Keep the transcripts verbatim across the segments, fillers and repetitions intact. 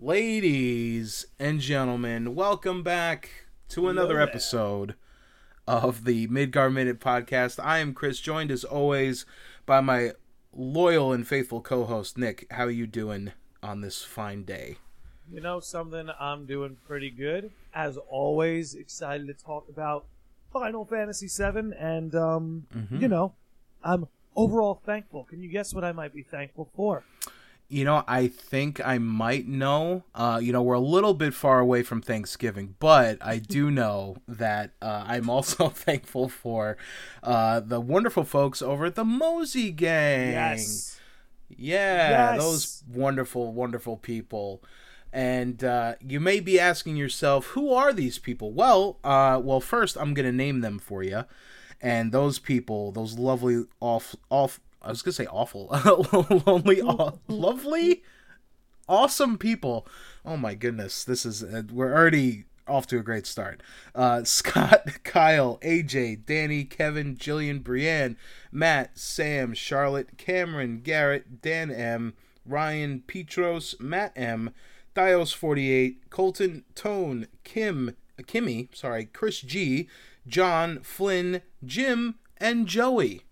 Ladies and gentlemen, welcome back to another Hello there. episode of the Midgar Minute Podcast. I am Chris, joined as always by my loyal and faithful co-host, Nick. How are you doing on this fine day? You know something, I'm doing pretty good. As always, excited to talk about Final Fantasy seven, and, um, Mm-hmm. you know, I'm overall thankful. Can you guess what I might be thankful for? You know, I think I might know. Uh, you know, we're a little bit far away from Thanksgiving, but I do know that uh, I'm also thankful for uh, the wonderful folks over at the Mosey Gang. Yes. Yeah, Yes. those wonderful, wonderful people. And uh, you may be asking yourself, who are these people? Well, uh, well, first I'm going to name them for you. And those people, those lovely, off, off, I was going to say awful, lonely, aw- lovely, awesome people. Oh my goodness, this is, uh, we're already off to a great start. Uh, Scott, Kyle, A J, Danny, Kevin, Jillian, Brienne, Matt, Sam, Charlotte, Cameron, Garrett, Dan M, Ryan, Petros, Matt M, Dios forty-eight, Colton, Tone, Kim, Kimmy, sorry, Chris G, John, Flynn, Jim, and Joey.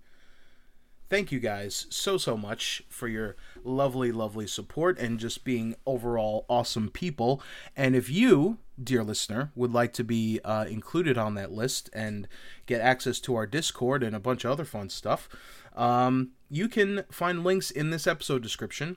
Thank you guys so, so much for your lovely, lovely support and just being overall awesome people. And if you, dear listener, would like to be uh, included on that list and get access to our Discord and a bunch of other fun stuff, um, you can find links in this episode description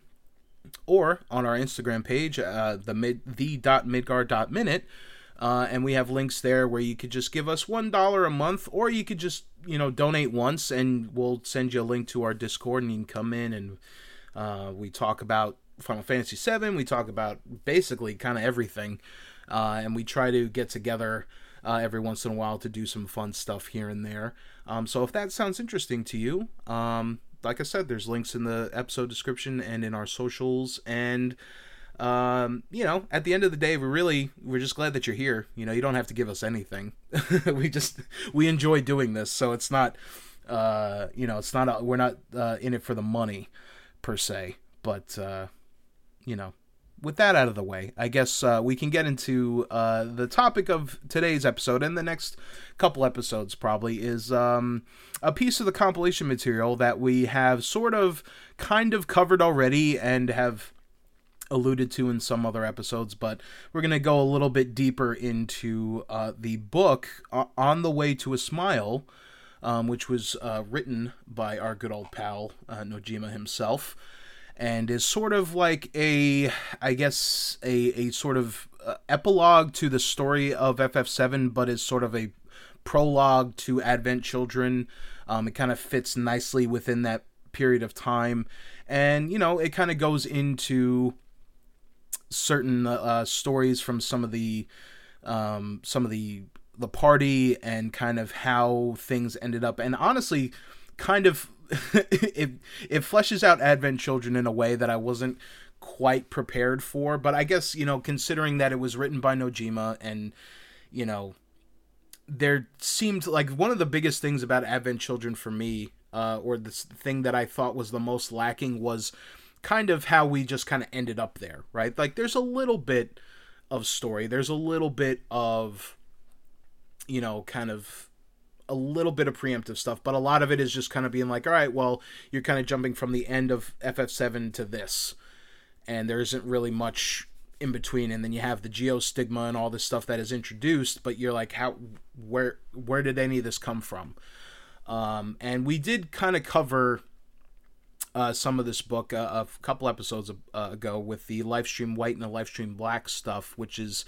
or on our Instagram page, uh, the mid the dot midgar dot minute. Uh, and we have links there where you could just give us one dollar a month, or you could just, you know, donate once, and we'll send you a link to our Discord, and you can come in and uh, we talk about Final Fantasy seven. We talk about basically kind of everything, uh, and we try to get together uh, every once in a while to do some fun stuff here and there. Um, so if that sounds interesting to you, um, like I said, there's links in the episode description and in our socials, and Um, you know, at the end of the day, we're really, we're just glad that you're here. You know, you don't have to give us anything. we just, we enjoy doing this. So it's not, uh, you know, it's not, a, we're not uh, in it for the money per se. But, uh, you know, with that out of the way, I guess uh, we can get into uh, the topic of today's episode, and the next couple episodes probably is um, a piece of the compilation material that we have sort of kind of covered already and have alluded to in some other episodes, but we're going to go a little bit deeper into uh, the book uh, On the Way to a Smile, um, which was uh, written by our good old pal uh, Nojima himself, and is sort of like a, I guess, a, a sort of uh, epilogue to the story of F F seven, but is sort of a prologue to Advent Children. Um, it kind of fits nicely within that period of time, and, you know, it kind of goes into certain uh, stories from some of the um, some of the the party and kind of how things ended up, and honestly, kind of it it fleshes out Advent Children in a way that I wasn't quite prepared for. But I guess, you know, considering that it was written by Nojima, and, you know, there seemed like one of the biggest things about Advent Children for me, uh, or the thing that I thought was the most lacking, was kind of how we just kind of ended up there, right? Like, there's a little bit of story, there's a little bit of, you know, kind of a little bit of preemptive stuff, but a lot of it is just kind of being like, all right, well, you're kind of jumping from the end of F F seven to this, and there isn't really much in between, and then you have the geostigma and all this stuff that is introduced, but you're like, how, where, where did any of this come from? Um, and we did kind of cover Uh, some of this book uh, a couple episodes uh, ago with the Lifestream White and the Lifestream Black stuff, which is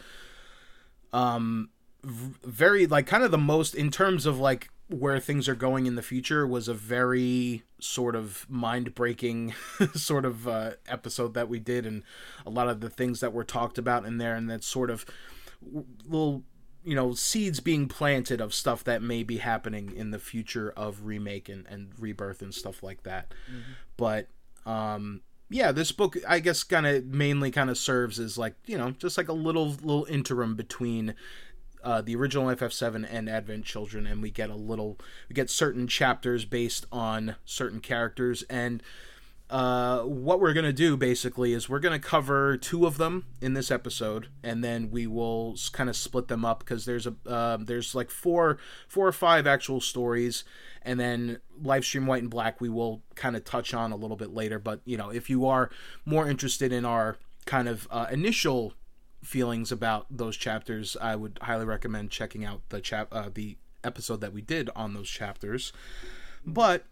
um, v- very, like, kind of the most, in terms of, like, where things are going in the future, was a very sort of mind-breaking sort of uh, episode that we did, and a lot of the things that were talked about in there, and that sort of little, you know, seeds being planted of stuff that may be happening in the future of remake and, and rebirth and stuff like that. Mm-hmm. But, um, yeah, this book, I guess, kind of mainly kind of serves as, like, you know, just like a little, little interim between uh, the original F F seven and Advent Children, and we get a little, we get certain chapters based on certain characters, and uh, what we're going to do basically is we're going to cover two of them in this episode, and then we will kind of split them up because there's a uh, there's like four four or five actual stories, and then Livestream White and Black we will kind of touch on a little bit later. But you know, if you are more interested in our kind of uh, initial feelings about those chapters, I would highly recommend checking out the chap uh, the episode that we did on those chapters. But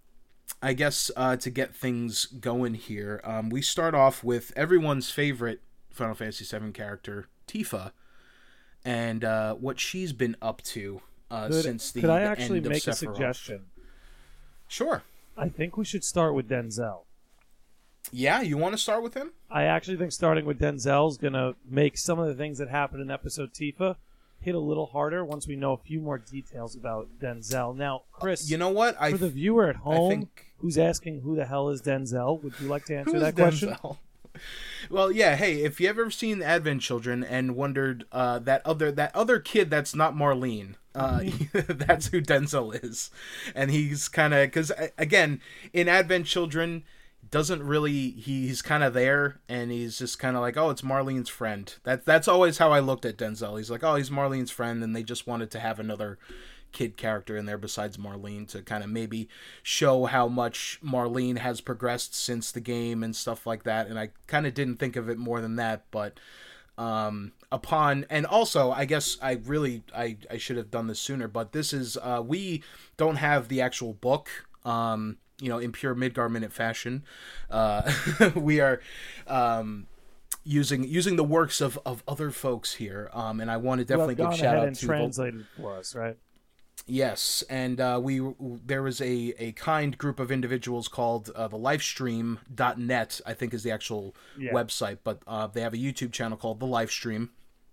I guess uh, to get things going here, um, we start off with everyone's favorite Final Fantasy seven character, Tifa, and uh, what she's been up to uh, could, since the, could I the actually end of make a Sephiroth. suggestion? Sure. I think we should start with Denzel. Yeah, you want to start with him? I actually think starting with Denzel is going to make some of the things that happened in episode Tifa hit a little harder once we know a few more details about Denzel. Now, Chris, you know what? I for the viewer at home think... who's asking who the hell is Denzel, would you like to answer Who's that question? Denzel? Well, yeah. Hey, if you ever seen Advent Children and wondered uh, that other that other kid that's not Marlene, uh, that's who Denzel is, and he's kind of because again in Advent Children. Doesn't really he's kind of there and he's just kind of like, oh, it's Marlene's friend. That that's always how I looked at Denzel. He's like, oh, he's Marlene's friend, and they just wanted to have another kid character in there besides Marlene to kind of maybe show how much Marlene has progressed since the game and stuff like that. And I kind of didn't think of it more than that, but um upon and also I guess I really I I should have done this sooner, but this is uh we don't have the actual book um you know, in pure Midgar Minute fashion. Uh, we are um, using using the works of, of other folks here, um, and I want to definitely give shout out and to translated for us, right? Yes, and uh, we there was a, a kind group of individuals called uh, the Livestream dot net, I think is the actual yeah. website, but uh, they have a YouTube channel called The Livestream,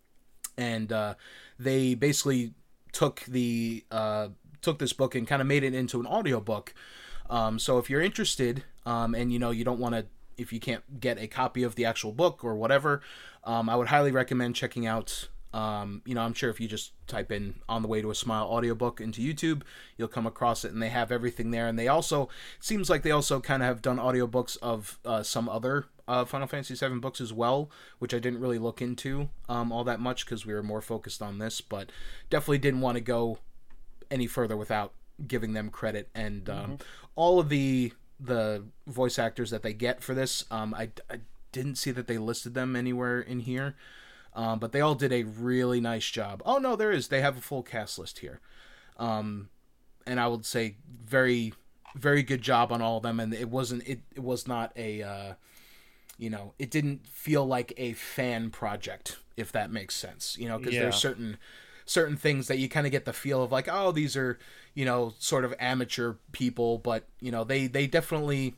and uh, they basically took the uh, took this book and kind of made it into an audiobook. Um, so if you're interested, um, and you know, you don't want to, if you can't get a copy of the actual book or whatever, um, I would highly recommend checking out, um, you know, I'm sure if you just type in On the Way to a Smile audiobook into YouTube, you'll come across it, and they have everything there. And they also, it seems like they also kind of have done audiobooks of, uh, some other, uh, Final Fantasy seven books as well, which I didn't really look into, um, all that much because we were more focused on this, but definitely didn't want to go any further without giving them credit. And um, mm-hmm. all of the the voice actors that they get for this, um, I, I didn't see that they listed them anywhere in here, um, but they all did a really nice job. Oh no, there is. They have a full cast list here, um, and I would say very very good job on all of them. And it wasn't it, it was not a uh, you know, it didn't feel like a fan project, if that makes sense. You know, because yeah. there's certain certain things that you kind of get the feel of like, oh, these are, you know, sort of amateur people, but, you know, they, they definitely,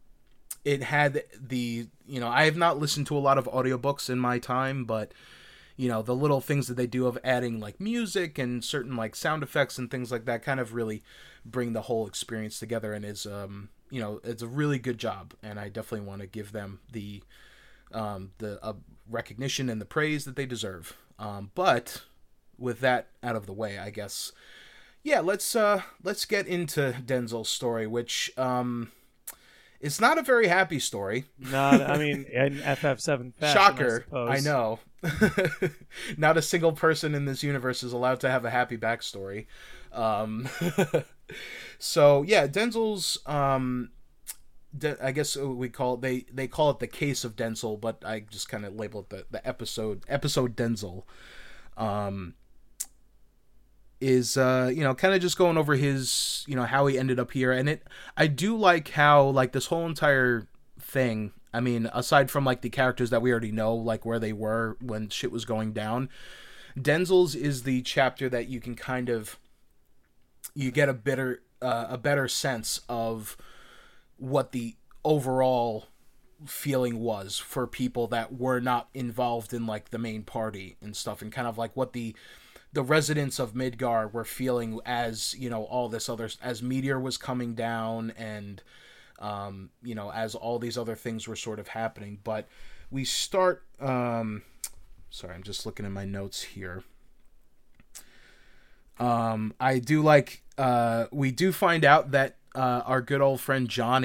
it had the, you know, I have not listened to a lot of audiobooks in my time, but, you know, the little things that they do of adding like music and certain like sound effects and things like that kind of really bring the whole experience together, and is, um, you know, it's a really good job, and I definitely want to give them the, um, the uh, recognition and the praise that they deserve. Um, but with that out of the way, I guess, yeah, let's uh, let's get into Denzel's story, which um, is not a very happy story. Not, I mean, in F F seven fashion, shocker, I, I know. Not a single person in this universe is allowed to have a happy backstory. Um, so yeah, Denzel's. Um, De- I guess we call it, they they call it the case of Denzel, but I just kind of label it the the episode episode Denzel. Um, is uh you know kind of just going over his, you know, how he ended up here. And it I do like how like this whole entire thing, I mean, aside from like the characters that we already know, like where they were when shit was going down, Denzel's is the chapter that you can kind of you get a better uh, a better sense of what the overall feeling was for people that were not involved in like the main party and stuff, and kind of like what the the residents of Midgar were feeling as, you know, all this other, as Meteor was coming down, and um, you know, as all these other things were sort of happening. But we start um, sorry, I'm just looking at my notes here. Um, I do like uh, we do find out that uh, our good old friend Johnny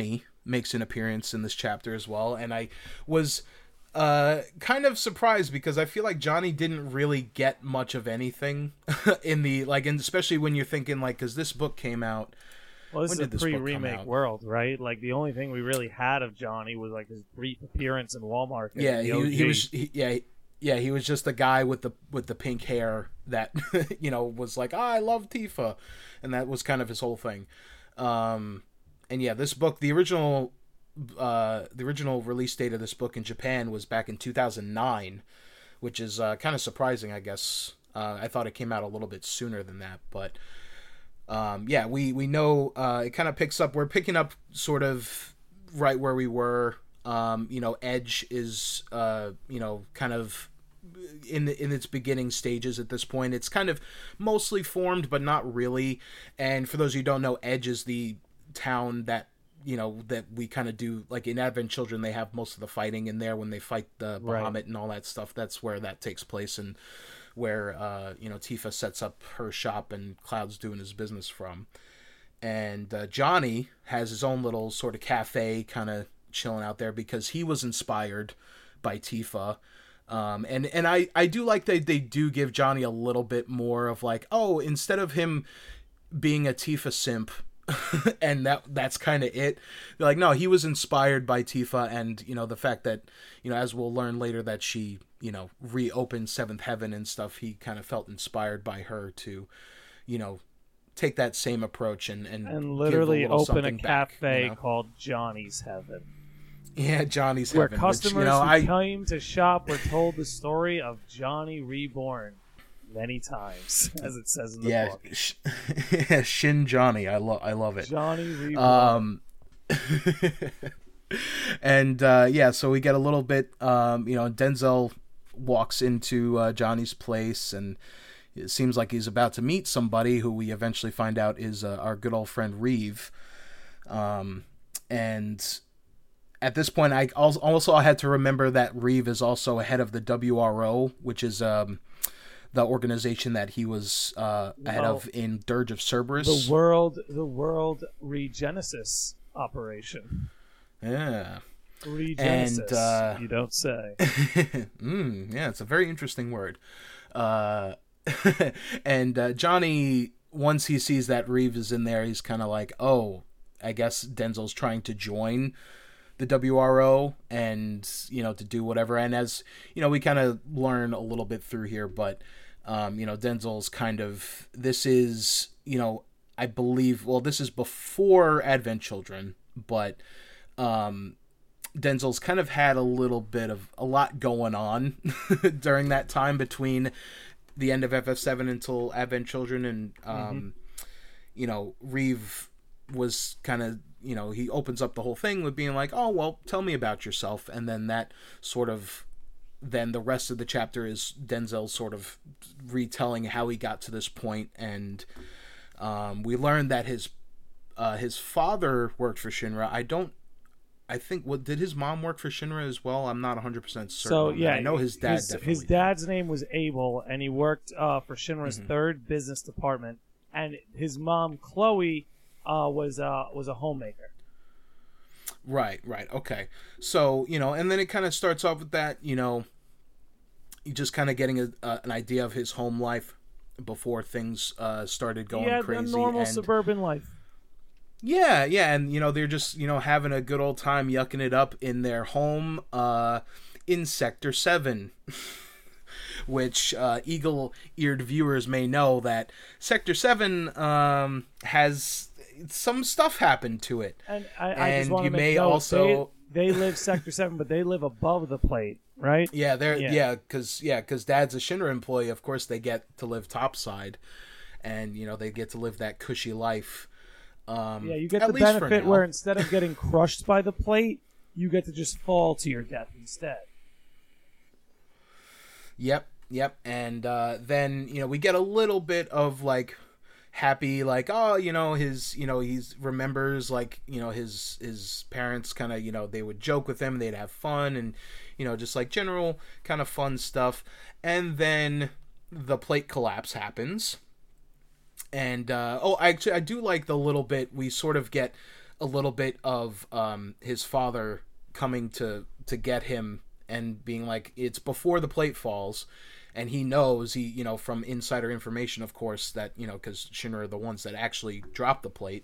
makes an appearance in this chapter as well, and I was uh, kind of surprised because I feel like Johnny didn't really get much of anything in the like, and especially when you're thinking like, because this book came out. Well, this when is a pre-remake world, right? Like the only thing we really had of Johnny was like his brief appearance in Walmart. Yeah, he, he was. He, yeah. Yeah, he was just the guy with the with the pink hair that you know was like, oh, I love Tifa, and that was kind of his whole thing. Um, and yeah, this book, the original, uh, the original release date of this book in Japan was back in two thousand nine, which is uh, kind of surprising, I guess. Uh, I thought it came out a little bit sooner than that, but um, yeah, we we know uh, it kind of picks up. We're picking up sort of right where we were. Um, you know, Edge is, uh, you know, kind of in in its beginning stages at this point. It's kind of mostly formed, but not really. And for those of you who don't know, Edge is the town that, you know, that we kind of do, like in Advent Children, they have most of the fighting in there when they fight the Bahamut right. and all that stuff. That's where that takes place, and where, uh, you know, Tifa sets up her shop and Cloud's doing his business from. And uh, Johnny has his own little sort of cafe kind of chilling out there because he was inspired by Tifa. Um, and, and I, I do like that they do give Johnny a little bit more of like, oh, instead of him being a Tifa simp and that that's kind of it, they're like, no, he was inspired by Tifa. And, you know, the fact that, you know, as we'll learn later that she, you know, reopened Seventh Heaven and stuff, he kind of felt inspired by her to, you know, take that same approach and and, and literally give a open a cafe back, you know? called Johnny's Heaven. Yeah, Johnny's Where Heaven. customers which, you know, who I... came to shop were told the story of Johnny Reborn many times, as it says in the yeah, book. Sh- yeah, Shin Johnny. I love I love it. Johnny Reborn. Um, and uh, yeah, so we get a little bit. Um, you know, Denzel walks into uh, Johnny's place, and it seems like he's about to meet somebody who we eventually find out is uh, our good old friend Reeve. Um, and at this point, I also I had to remember that Reeve is also head of the W R O, which is um, the organization that he was uh, head well, of in Dirge of Cerberus. The world, the World Regenesis operation. Yeah. Regenesis. And, uh, you don't say. mm, yeah, it's a very interesting word. Uh, and uh, Johnny, once he sees that Reeve is in there, he's kind of like, oh, I guess Denzel's trying to join the W R O and, you know, to do whatever. And as, you know, we kind of learn a little bit through here, but, um, you know, Denzel's kind of, this is, you know, I believe, well, this is before Advent Children, but um, Denzel's kind of had a little bit of a lot going on during that time between the end of F F seven until Advent Children. And, um, mm-hmm. you know, Reeve was kind of, you know, he opens up the whole thing with being like, oh, well, tell me about yourself. And then that sort of, then the rest of the chapter is Denzel sort of retelling how he got to this point. And um, we learned that his uh, his father worked for Shinra. I don't, I think, what did his mom work for Shinra as well? I'm not one hundred percent certain. So, yeah, I know his dad his, definitely his dad's name was Abel, and he worked uh, for Shinra's mm-hmm. third business department. And his mom, Chloe, uh, was, uh, was a homemaker. Right, right, okay. So, you know, and then it kind of starts off with that, you know, you just kind of getting a, uh, an idea of his home life before things uh, started going yeah, crazy. Yeah, a normal and, suburban life. Yeah, yeah, and, you know, they're just, you know, having a good old time yucking it up in their home uh, in Sector seven. Which uh, eagle-eared viewers may know that Sector seven um, has some stuff happen to it. And I, I and just want you to make may note, also they, they live Sector seven, but they live above the plate, right? Yeah, they're yeah, yeah, because yeah, because Dad's a Shinra employee. Of course, they get to live topside, and you know they get to live that cushy life. Um, yeah, you get the benefit where instead of getting crushed by the plate, you get to just fall to your death instead. Yep, yep, and uh, then you know we get a little bit of like happy, like, oh, you know, his, you know, he's remembers like, you know, his his parents kind of, you know, they would joke with him, they'd have fun, and you know, just like general kind of fun stuff. And then the plate collapse happens, and uh, oh, I actually I do like the little bit we sort of get a little bit of um, his father coming to to get him and being like, it's before the plate falls, and he knows, he you know from insider information, of course, that you know because Shinra are the ones that actually dropped the plate.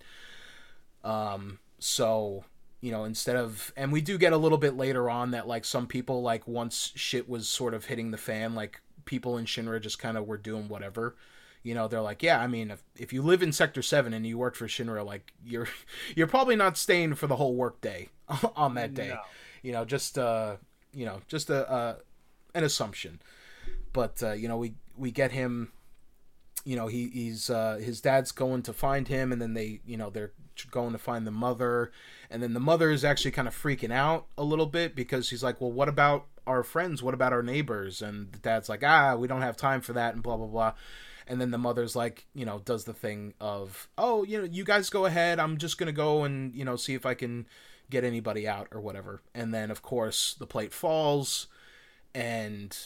Um, so you know instead of, and we do get a little bit later on that like some people, like once shit was sort of hitting the fan, like people in Shinra just kind of were doing whatever. You know, they're like, yeah, I mean, if, if you live in Sector seven and you work for Shinra, like, you're you're probably not staying for the whole work day on that day. No. You know, just, uh, you know, just a, uh, an assumption. But, uh, you know, we, we get him, you know, he, he's, uh, his dad's going to find him, and then they, you know, they're going to find the mother. And then the mother is actually kind of freaking out a little bit because she's like, well, what about our friends? What about our neighbors? And the dad's like, ah, we don't have time for that, and blah, blah, blah. And then the mother's like, you know, does the thing of, oh, you know, you guys go ahead. I'm just going to go and, you know, see if I can get anybody out or whatever. And then, of course, the plate falls, and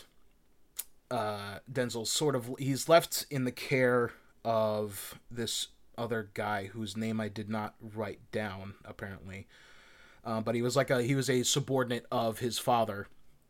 uh, Denzel's sort of, he's left in the care of this other guy whose name I did not write down, apparently. Uh, but he was like a, he was a subordinate of his father.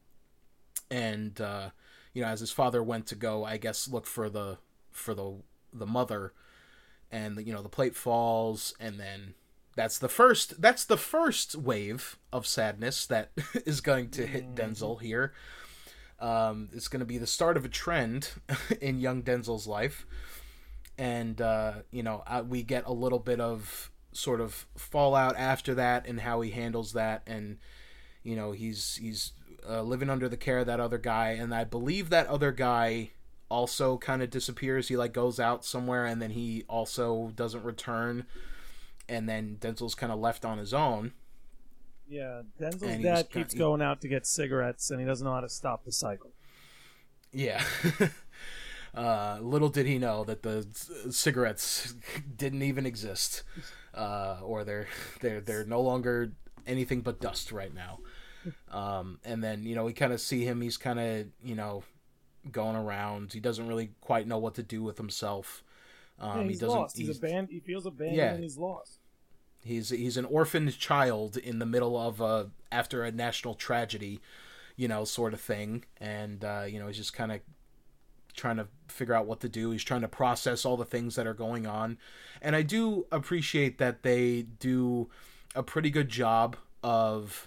And, uh, you know, as his father went to go, I guess, look for the, for the the mother, and the, you know the plate falls, and then that's the first that's the first wave of sadness that is going to hit Denzel here. Um, it's going to be the start of a trend in young Denzel's life, and uh, you know uh, we get a little bit of sort of fallout after that and how he handles that, and you know he's he's uh, living under the care of that other guy, and I believe that other guy also kind of disappears. He like goes out somewhere, and then he also doesn't return, and then Denzel's kind of left on his own. Yeah, Denzel's dad keeps kinda, going out to get cigarettes, and he doesn't know how to stop the cycle. Yeah. uh, little did he know that the cigarettes didn't even exist, uh, or they're they're they're no longer anything but dust right now. Um, and then you know we kind of see him. He's kind of you know. going around. He doesn't really quite know what to do with himself. Um, yeah, he's he doesn't. Lost. He's, he's abandoned. He feels abandoned. Yeah, and he's lost. He's he's an orphaned child in the middle of a after a national tragedy, you know, sort of thing. And uh, you know, he's just kind of trying to figure out what to do. He's trying to process all the things that are going on. And I do appreciate that they do a pretty good job of.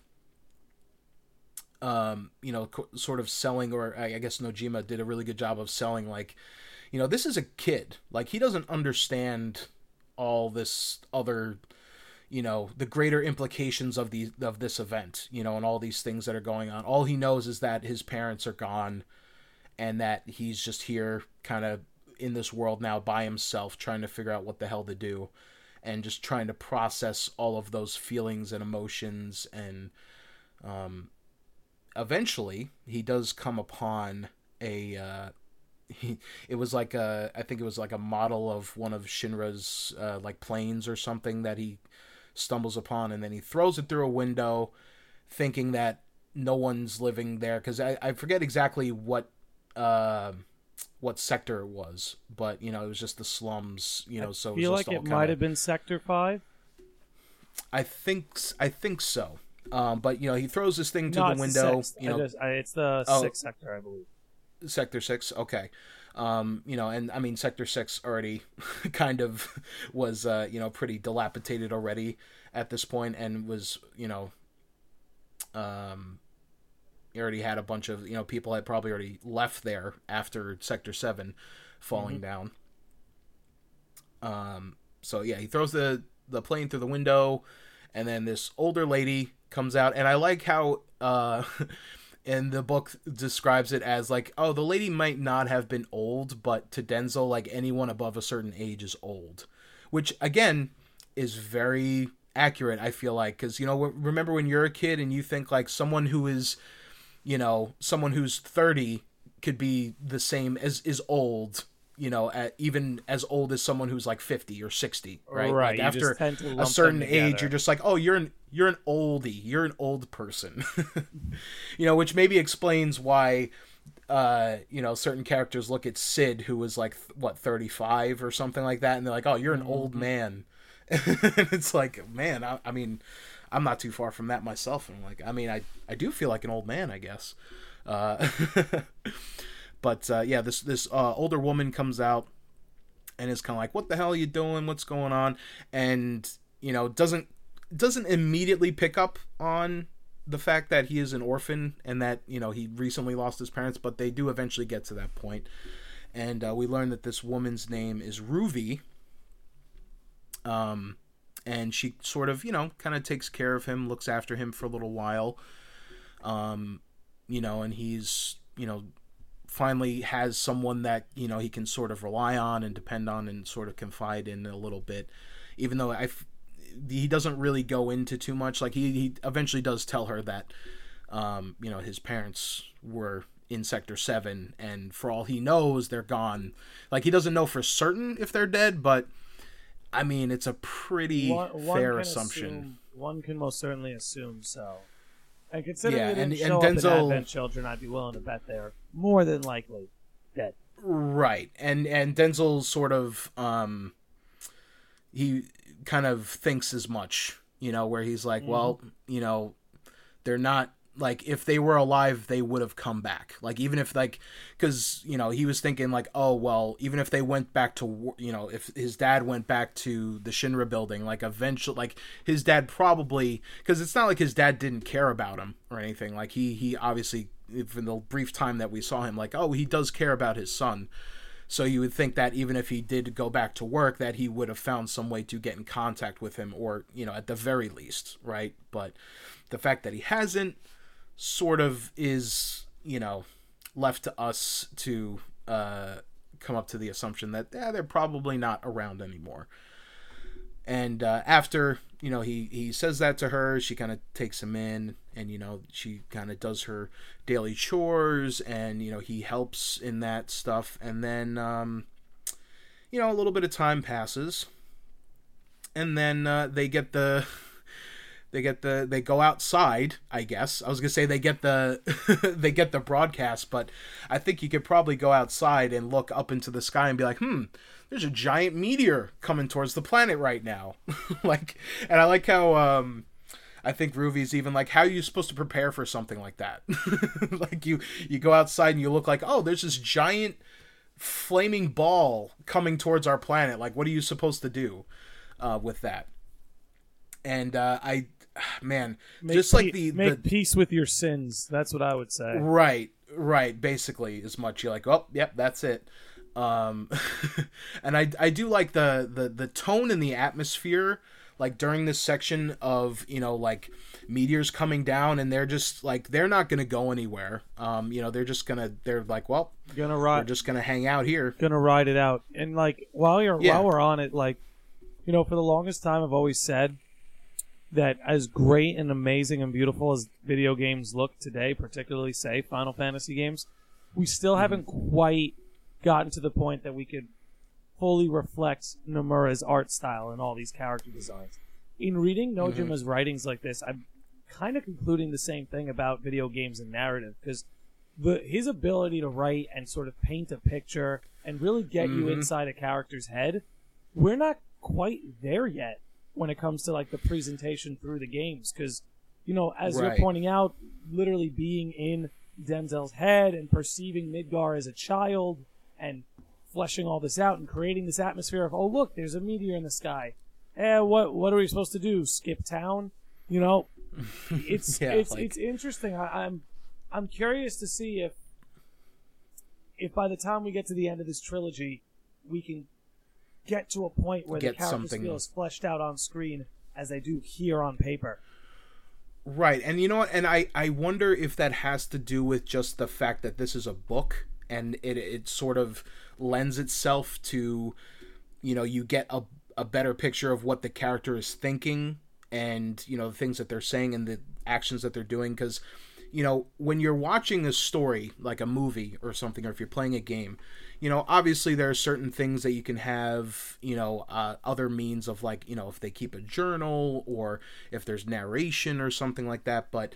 Um, you know, co- sort of selling, or I guess Nojima did a really good job of selling, like, you know, this is a kid. Like, he doesn't understand all this other, you know, the greater implications of the of this event, you know, and all these things that are going on. All he knows is that his parents are gone, and that he's just here kind of in this world now by himself, trying to figure out what the hell to do, and just trying to process all of those feelings and emotions. And, um, eventually he does come upon a uh he, it was like a I think it was like a model of one of Shinra's uh, like planes or something that he stumbles upon, and then he throws it through a window thinking that no one's living there, because I, I forget exactly what uh what sector it was, but you know it was just the slums, you know. So I feel it was just like all it kinda, might have been Sector five. I think I think so. Um, but you know, he throws this thing to no, the window. The you know, just, I, it's the oh, sixth sector, I believe. Sector six, okay. Um, you know, and I mean, Sector six already kind of was, uh, you know, pretty dilapidated already at this point, and was, you know, um, he already had a bunch of, you know, people had probably already left there after Sector seven falling mm-hmm. down. Um, so yeah, he throws the the plane through the window, and then this older lady comes out, and I like how uh and the book describes it as like, oh, the lady might not have been old, but to Denzel, like, anyone above a certain age is old, which again is very accurate, I feel like, because you know, remember when you're a kid and you think like someone who is, you know, someone who's thirty could be the same as is old, you know, at, even as old as someone who's like fifty or sixty, right? Right. Like after a certain age, you're just like, oh, you're an you're an oldie, you're an old person, you know, which maybe explains why, uh, you know, certain characters look at Sid, who was like what thirty-five or something like that, and they're like, oh, you're an mm-hmm. old man, And it's like, man, I, I mean, I'm not too far from that myself. And I'm like, I mean, I, I do feel like an old man, I guess. Uh, but uh, yeah, this this uh, older woman comes out and is kind of like, what the hell are you doing? What's going on? And, you know, doesn't doesn't immediately pick up on the fact that he is an orphan and that, you know, he recently lost his parents, but they do eventually get to that point. And uh, we learn that this woman's name is Ruby. Um, and she sort of, you know, kind of takes care of him, looks after him for a little while. Um, you know, and he's, you know, finally has someone that, you know, he can sort of rely on and depend on and sort of confide in a little bit, even though I, he doesn't really go into too much. Like he, he eventually does tell her that, um, you know, his parents were in Sector seven and for all he knows, they're gone. Like he doesn't know for certain if they're dead, but I mean, it's a pretty one, one fair assumption. Assume, one can most certainly assume so. And considering yeah, they didn't and, show and Denzel, up in Advent Children, I'd be willing to bet they're more than likely dead. Right, and and Denzel sort of, um, he kind of thinks as much, you know, where he's like, mm-hmm. well, you know, they're not, like, if they were alive, they would have come back. Like, even if, like, because, you know, he was thinking, like, oh, well, even if they went back to, you know, if his dad went back to the Shinra building, like, eventually, like, his dad probably, because it's not like his dad didn't care about him or anything. Like, he, he obviously, in the brief time that we saw him, like, oh, he does care about his son. So you would think that even if he did go back to work, that he would have found some way to get in contact with him, or, you know, at the very least, right? But the fact that he hasn't sort of is, you know, left to us to uh, come up to the assumption that yeah, they're probably not around anymore. And uh, after, you know, he, he says that to her, she kind of takes him in and, you know, she kind of does her daily chores and, you know, he helps in that stuff. And then, um, you know, a little bit of time passes and then uh, they get the... They get the they go outside, I guess. I was gonna say they get the they get the broadcast, but I think you could probably go outside and look up into the sky and be like, hmm, there's a giant meteor coming towards the planet right now. Like, and I like how um, I think Ruvy's even like, how are you supposed to prepare for something like that? Like you you go outside and you look like, oh, there's this giant flaming ball coming towards our planet. Like, what are you supposed to do uh, with that? And uh, I. Man, make just like the, pe- make the peace with your sins. That's what I would say. Right, right. Basically, as much you're like, oh, yep, that's it. Um, and I, I do like the, the the tone and the atmosphere, like during this section of, you know, like meteors coming down, and they're just like they're not gonna go anywhere. Um, you know, they're just gonna they're like, well, gonna ride. We're just gonna hang out here, gonna ride it out. And like while you're yeah. while we're on it, like, you know, for the longest time, I've always said that as great and amazing and beautiful as video games look today, particularly, say, Final Fantasy games, we still mm-hmm. haven't quite gotten to the point that we could fully reflect Nomura's art style and all these character designs. In reading Nojima's mm-hmm. writings like this, I'm kind of concluding the same thing about video games and narrative, because the his ability to write and sort of paint a picture and really get mm-hmm. you inside a character's head, we're not quite there yet when it comes to like the presentation through the games, because, you know, as right. you're pointing out, literally being in Denzel's head and perceiving Midgar as a child and fleshing all this out and creating this atmosphere of, oh look, there's a meteor in the sky. Eh, what what are we supposed to do? Skip town? You know, it's yeah, it's like... it's interesting. I, I'm I'm curious to see if if by the time we get to the end of this trilogy, we can get to a point where get the characters something... feel as fleshed out on screen as they do here on paper. Right, and you know what? And I, I wonder if that has to do with just the fact that this is a book, and it it sort of lends itself to, you know, you get a, a better picture of what the character is thinking, and, you know, the things that they're saying and the actions that they're doing, because, you know, when you're watching a story, like a movie or something, or if you're playing a game, you know, obviously there are certain things that you can have, you know, uh, other means of, like, you know, if they keep a journal or if there's narration or something like that, but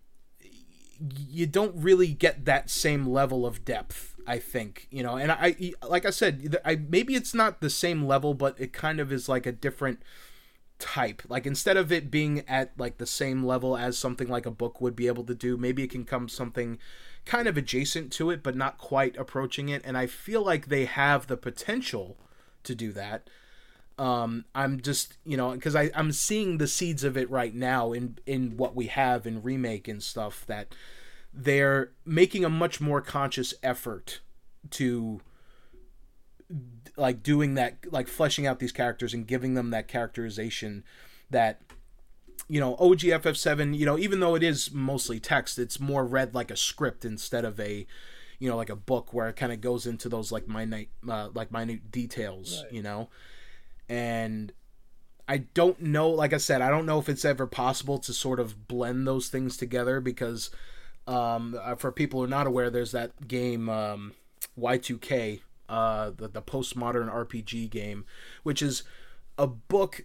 you don't really get that same level of depth, I think, you know, and I, like I said, I maybe it's not the same level, but it kind of is like a different, type. Like, instead of it being at like the same level as something like a book would be able to do, maybe it can come something kind of adjacent to it, but not quite approaching it. And I feel like they have the potential to do that. Um, I'm just, you know, because I'm seeing the seeds of it right now in, in what we have in Remake and stuff, that they're making a much more conscious effort to, like, doing that, like, fleshing out these characters and giving them that characterization that, you know, O G F F seven, you know, even though it is mostly text, it's more read like a script instead of a, you know, like a book where it kind of goes into those, like, minute, uh, like, minute details, right. You know? And I don't know, like I said, I don't know if it's ever possible to sort of blend those things together, because um, for people who are not aware, there's that game um, Y two K, uh, the, the postmodern R P G game, which is a book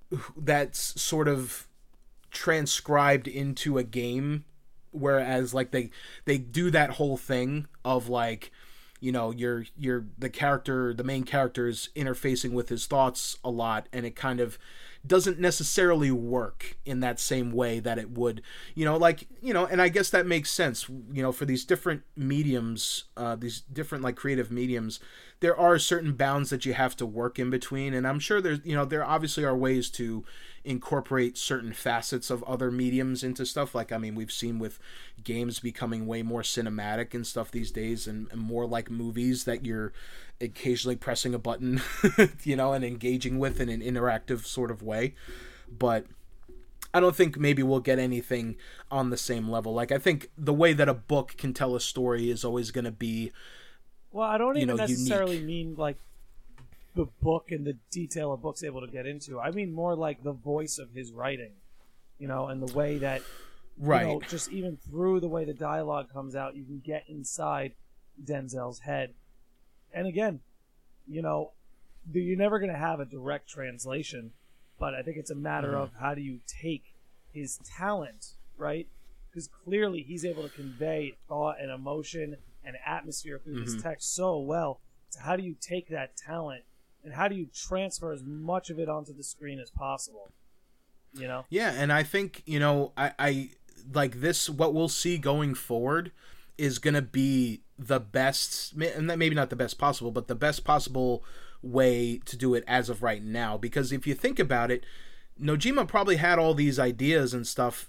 that's sort of transcribed into a game, whereas like they they do that whole thing of like, you know, you're you're the character, the main character is interfacing with his thoughts a lot, and it kind of doesn't necessarily work in that same way that it would, you know, like, you know, and I guess that makes sense, you know, for these different mediums, uh, these different like creative mediums, there are certain bounds that you have to work in between, and I'm sure there's, you know, there obviously are ways to incorporate certain facets of other mediums into stuff. Like, I mean, we've seen with games becoming way more cinematic and stuff these days, and, and more like movies that you're occasionally pressing a button, you know, and engaging with in an interactive sort of way. But I don't think maybe we'll get anything on the same level. Like, I think the way that a book can tell a story is always going to be, well, I don't even you know, necessarily unique. mean like the book and the detail a book's able to get into. I mean more like the voice of his writing, you know, and the way that, right, you know, just even through the way the dialogue comes out, you can get inside Denzel's head. And again, you know, you're never going to have a direct translation, but I think it's a matter mm-hmm. of how do you take his talent, right? Because clearly he's able to convey thought and emotion and atmosphere through mm-hmm. this text so well. So how do you take that talent and how do you transfer as much of it onto the screen as possible? You know? Yeah, and I think, you know, I, I like this, what we'll see going forward is going to be the best, and maybe not the best possible, but the best possible way to do it as of right now. Because if you think about it, Nojima probably had all these ideas and stuff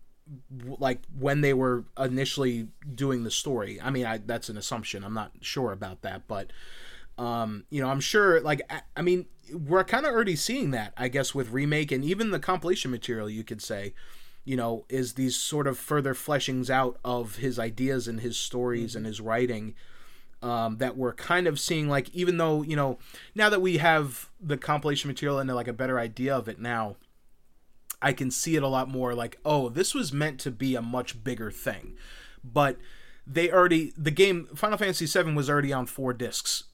like when they were initially doing the story. I mean, I, that's an assumption. I'm not sure about that, but um, you know, I'm sure, like, I, I mean, we're kind of already seeing that, I guess, with Remake and even the compilation material, you could say, you know, is these sort of further fleshings out of his ideas and his stories mm-hmm. and his writing, um, that we're kind of seeing, like, even though, you know, now that we have the compilation material and like a better idea of it now, I can see it a lot more like, oh, this was meant to be a much bigger thing. But they already, the game, Final Fantasy seven was already on four discs.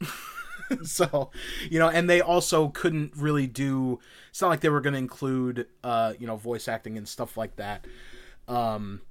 So, you know, and they also couldn't really do, it's not like they were going to include, uh, you know, voice acting and stuff like that. Um,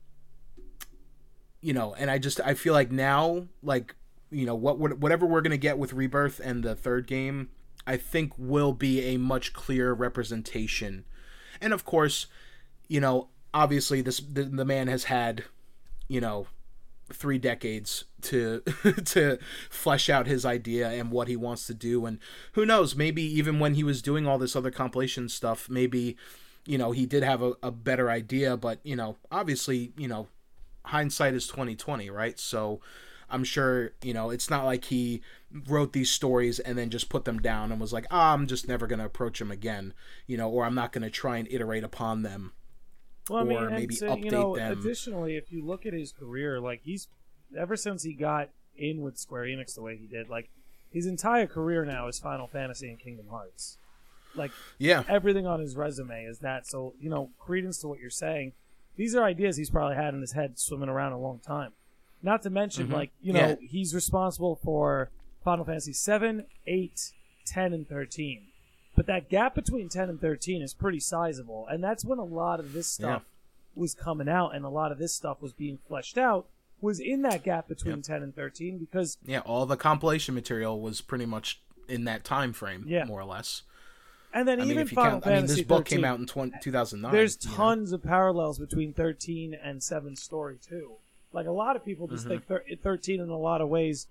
you know, and I just, I feel like now, like, you know, what whatever we're going to get with Rebirth and the third game, I think will be a much clearer representation. And of course, you know, obviously this the, the man has had, you know, three decades to to flesh out his idea and what he wants to do. And who knows, maybe even when he was doing all this other compilation stuff, maybe, you know, he did have a, a better idea. But, you know, obviously, you know, hindsight is twenty twenty, right? So I'm sure, you know, it's not like he wrote these stories and then just put them down and was like, ah, I'm just never going to approach them again, you know, or I'm not going to try and iterate upon them. Well, I mean, or maybe so, update you know, them. Additionally, if you look at his career, like, he's, ever since he got in with Square Enix the way he did, like, his entire career now is Final Fantasy and Kingdom Hearts. Like, yeah, everything on his resume is that. So, you know, credence to what you're saying, these are ideas he's probably had in his head swimming around a long time. Not to mention, mm-hmm. like, you know, yeah. he's responsible for Final Fantasy seven, eight, ten, and thirteen. But that gap between ten and thirteen is pretty sizable. And that's when a lot of this stuff yeah. was coming out and a lot of this stuff was being fleshed out, was in that gap between yep. ten and thirteen because... Yeah, all the compilation material was pretty much in that time frame, yeah. more or less. And then I mean, even if you Final count, Fantasy I mean, this book thirteen, came out in twenty, two thousand nine. there's you know? tons of parallels between thirteen and seven's story too. Like a lot of people just Mhm. think thir- thirteen in a lot of ways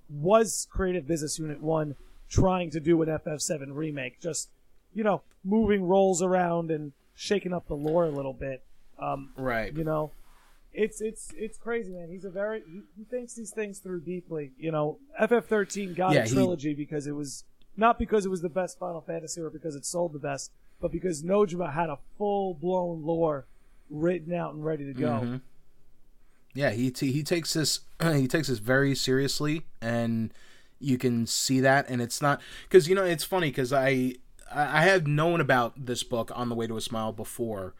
was Creative Business Unit one trying to do an F F seven remake, just you know moving roles around and shaking up the lore a little bit. Um, Right. You know, it's it's it's crazy, man. He's a very he, he thinks these things through deeply. You know, F F thirteen got Yeah, a he- trilogy because it was not because it was the best Final Fantasy or because it sold the best, but because Nojima had a full blown lore written out and ready to go. Mhm. Yeah, he t- he takes this he takes this very seriously, and you can see that. And it's not because you know it's funny because I I had known about this book On the Way to a Smile before,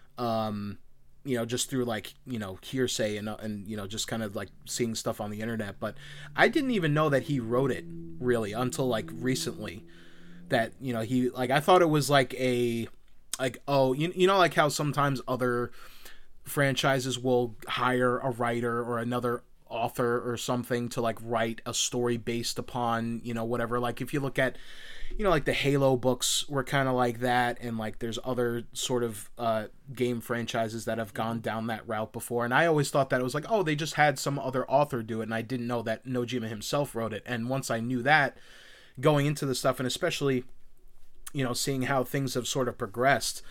um, you know, just through like you know hearsay and and you know just kind of like seeing stuff on the internet. But I didn't even know that he wrote it really until like recently. That you know he like I thought it was like a like oh you you know like how sometimes other franchises will hire a writer or another author or something to like write a story based upon you know whatever. Like if you look at you know like the Halo books were kind of like that, and like there's other sort of uh game franchises that have gone down that route before, and I always thought that it was like oh they just had some other author do it, and I didn't know that Nojima himself wrote it. And once I knew that going into the stuff, and especially you know seeing how things have sort of progressed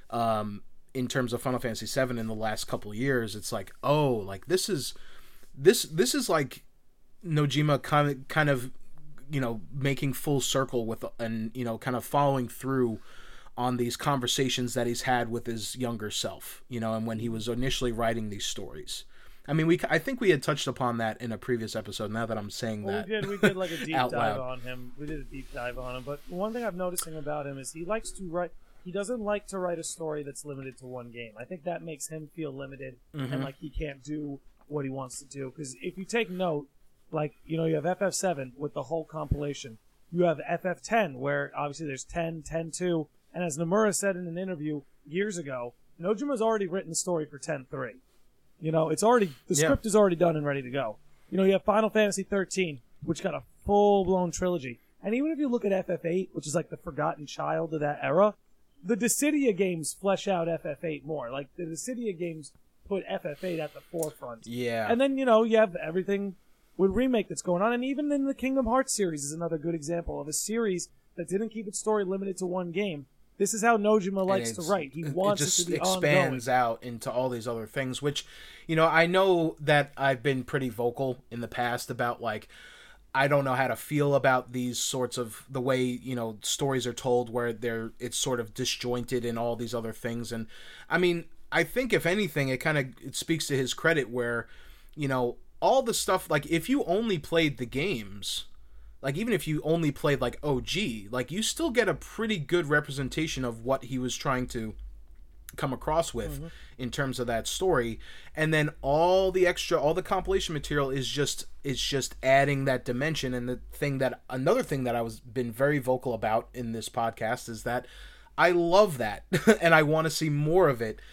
um in terms of Final Fantasy seven in the last couple of years, it's like oh like this is this this is like Nojima kind of kind of you know making full circle with and you know kind of following through on these conversations that he's had with his younger self, you know, and when he was initially writing these stories. I mean, we I think we had touched upon that in a previous episode. Now that I'm saying Well, that, we did we did like a deep out dive loud. on him. We did a deep dive on him. But one thing I'm noticing about him is he likes to write. He doesn't like to write a story that's limited to one game. I think that makes him feel limited Mhm. and like he can't do what he wants to do. Because if you take note, like you know, you have F F seven with the whole compilation. You have F F ten where obviously there's ten, ten two, and as Nomura said in an interview years ago, Nojima's already written the story for ten three. You know, it's already the Yeah. script is already done and ready to go. You know, you have Final Fantasy thirteen, which got a full blown trilogy, and even if you look at F F eight, which is like the forgotten child of that era, the Dissidia games flesh out F F eight more. Like the Dissidia games put F F eight at the forefront. yeah, And then, you know, you have everything with Remake that's going on. And even in the Kingdom Hearts series is another good example of a series that didn't keep its story limited to one game. This is how Nojima likes to it's- write. He wants it it, just to be expands ongoing. out into all these other things, which you know I know that I've been pretty vocal in the past about like I don't know how to feel about these sorts of the way you know stories are told where they're it's sort of disjointed and all these other things. And I mean I think if anything it kind of it speaks to his credit where you know all the stuff like if you only played the games, like even if you only played like O G, like you still get a pretty good representation of what he was trying to come across with Mm-hmm. in terms of that story. And then all the extra all the compilation material is just is just adding that dimension. And the thing that another thing that I was been very vocal about in this podcast is that I love that and I want to see more of it.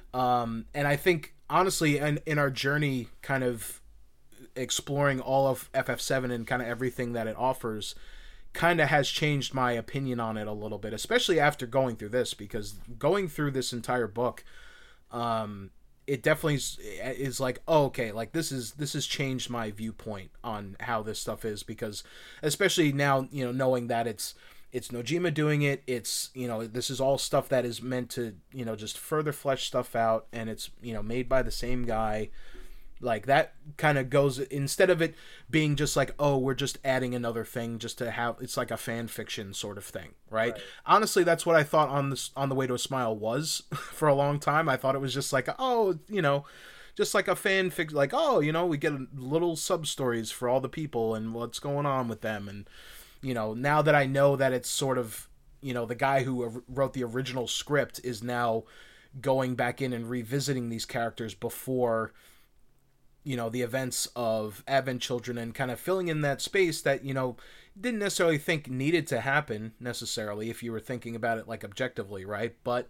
Um and I think honestly in, in our journey kind of exploring all of F F seven and kind of everything that it offers kind of has changed my opinion on it a little bit, especially after going through this, because going through this entire book um it definitely is, is like oh, okay like this is this has changed my viewpoint on how this stuff is, because especially now you know knowing that it's it's Nojima doing it, it's you know this is all stuff that is meant to you know just further flesh stuff out, and it's you know made by the same guy. Like that kind of goes instead of it being just like oh we're just adding another thing just to have it's like a fan fiction sort of thing, right? Right. Honestly, that's what I thought on this on the Way to a Smile was for a long time. I thought it was just like oh you know just like a fan fic like oh you know we get little sub stories for all the people and what's going on with them. And you know now that I know that it's sort of you know the guy who wrote the original script is now going back in and revisiting these characters before you know the events of Advent Children, and kind of filling in that space that you know didn't necessarily think needed to happen necessarily if you were thinking about it like objectively, right? But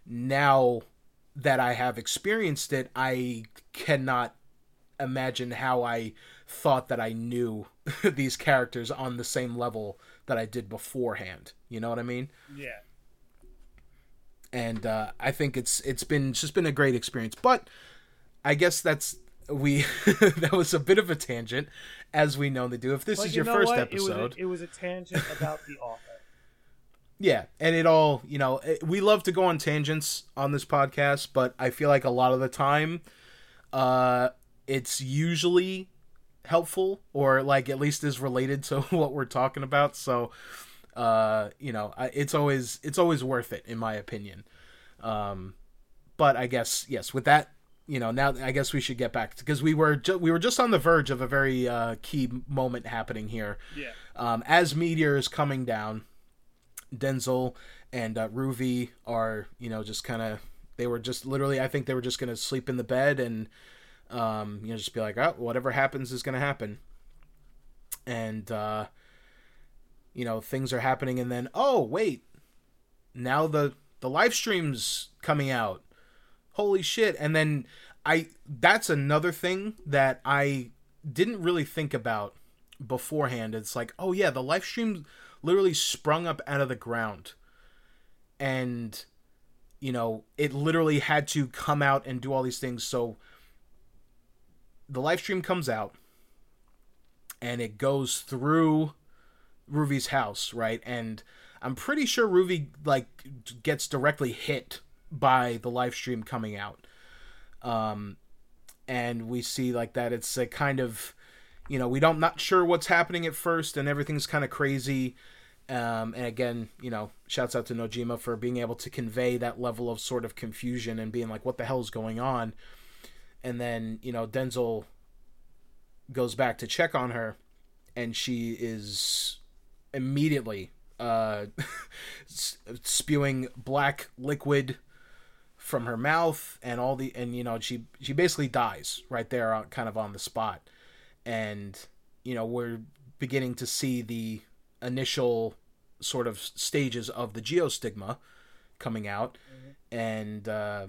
now that I have experienced it, I cannot imagine how I thought that I knew these characters on the same level that I did beforehand. You know what I mean? Yeah. And uh, I think it's it's been it's just been a great experience. But I guess that's we that was a bit of a tangent, as we normally do. If this but is you your know first what? episode, it was, a, it was a tangent about the author. Yeah, and it all, you know, it, we love to go on tangents on this podcast, but I feel like a lot of the time, uh, it's usually helpful, or like at least is related to what we're talking about. So, uh, you know, I, it's always it's always worth it, in my opinion. Um, but I guess yes, with that, you know, now I guess we should get back, because we were ju- we were just on the verge of a very uh, key moment happening here. Yeah. Um, as Meteor is coming down, Denzel and uh, Ruby are, you know, just kind of, they were just literally, I think they were just going to sleep in the bed and, um, you know, just be like, oh, whatever happens is going to happen. And, uh, you know, things are happening, and then, oh, wait, now the, the live stream's coming out. Holy shit. And then I, that's another thing that I didn't really think about beforehand. It's like, oh yeah, the live stream literally sprung up out of the ground, and you know, it literally had to come out and do all these things. So the live stream comes out and it goes through Ruvy's house, right? And I'm pretty sure Ruby like gets directly hit by the live stream coming out. Um, and we see like that it's a kind of, you know, we don't, not sure what's happening at first, and everything's kind of crazy. Um, and again, you know, shouts out to Nojima for being able to convey that level of sort of confusion and being like, what the hell is going on? And then, you know, Denzel goes back to check on her, and she is immediately uh, spewing black liquid from her mouth, and all the, and, you know, she, she basically dies right there, kind of on the spot. And, you know, we're beginning to see the initial sort of stages of the geostigma coming out. Mm-hmm. And uh,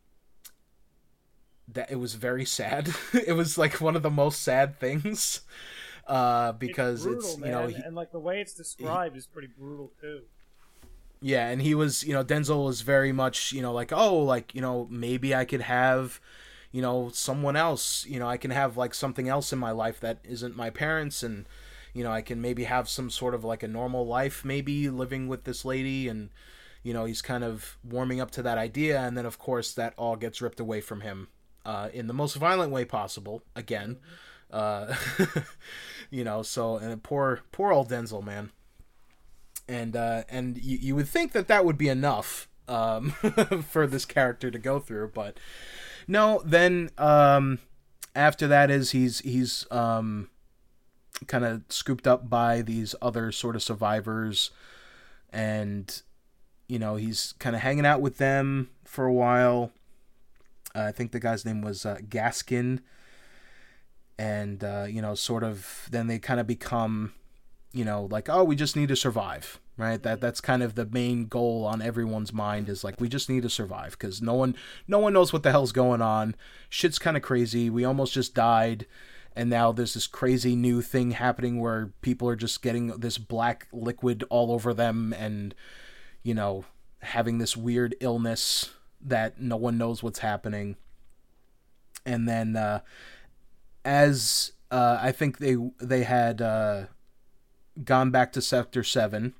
that it was very sad. It was like one of the most sad things, uh, because it's, brutal, it's you know, he, and like the way it's described he, is pretty brutal too. Yeah, and he was, you know, Denzel was very much, you know, like, oh, like, you know, maybe I could have, you know, someone else, you know, I can have like something else in my life that isn't my parents, and, you know, I can maybe have some sort of like a normal life, maybe living with this lady. And, you know, he's kind of warming up to that idea. And then of course that all gets ripped away from him, uh, in the most violent way possible. Again, uh, you know, so, and poor, poor old Denzel, man. And, uh, and you, you would think that that would be enough, um, for this character to go through, but no, then, um, after that is he's, he's, um, kind of scooped up by these other sort of survivors, and, you know, he's kind of hanging out with them for a while. Uh, I think the guy's name was, uh, Gaskin, and, uh, you know, sort of, then they kind of become, you know, like, oh, we just need to survive, right? That that's kind of the main goal on everyone's mind, is like, we just need to survive, because no one, no one knows what the hell's going on. Shit's kind of crazy. We almost just died, and now there's this crazy new thing happening where people are just getting this black liquid all over them, and, you know, having this weird illness that no one knows what's happening. And then, uh, as uh, I think they they had. Uh, gone back to Sector seven,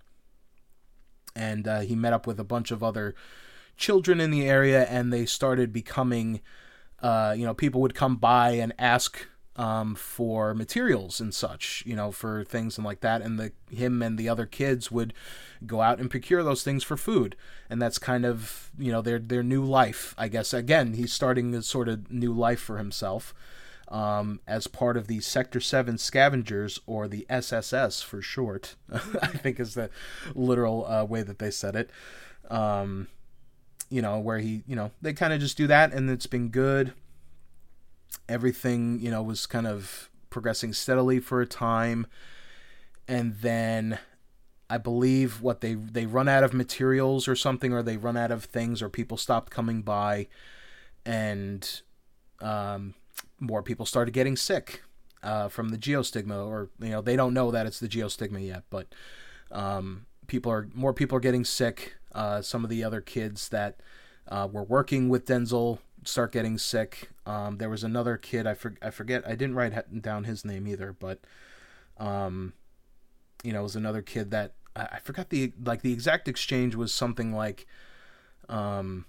and uh, he met up with a bunch of other children in the area, and they started becoming, uh, you know, people would come by and ask um, for materials and such, you know, for things and like that, and the him and the other kids would go out and procure those things for food, and that's kind of, you know, their their new life, I guess. Again, he's starting a sort of new life for himself. Um, as part of the Sector seven Scavengers, or the S S S for short, I think is the literal uh, way that they said it. Um, you know, where he, you know, they kind of just do that, and it's been good. Everything, you know, was kind of progressing steadily for a time, and then I believe what they they run out of materials or something, or they run out of things, or people stopped coming by, and um. more people started getting sick, uh, from the Geostigma, or you know they don't know that it's the Geostigma yet, but um, people are more people are getting sick. Uh, some of the other kids that uh, were working with Denzel start getting sick. Um, there was another kid, I, for, I forget, I didn't write down his name either, but, um, you know, it was another kid that, I, I forgot the, like, the exact exchange was something like, um,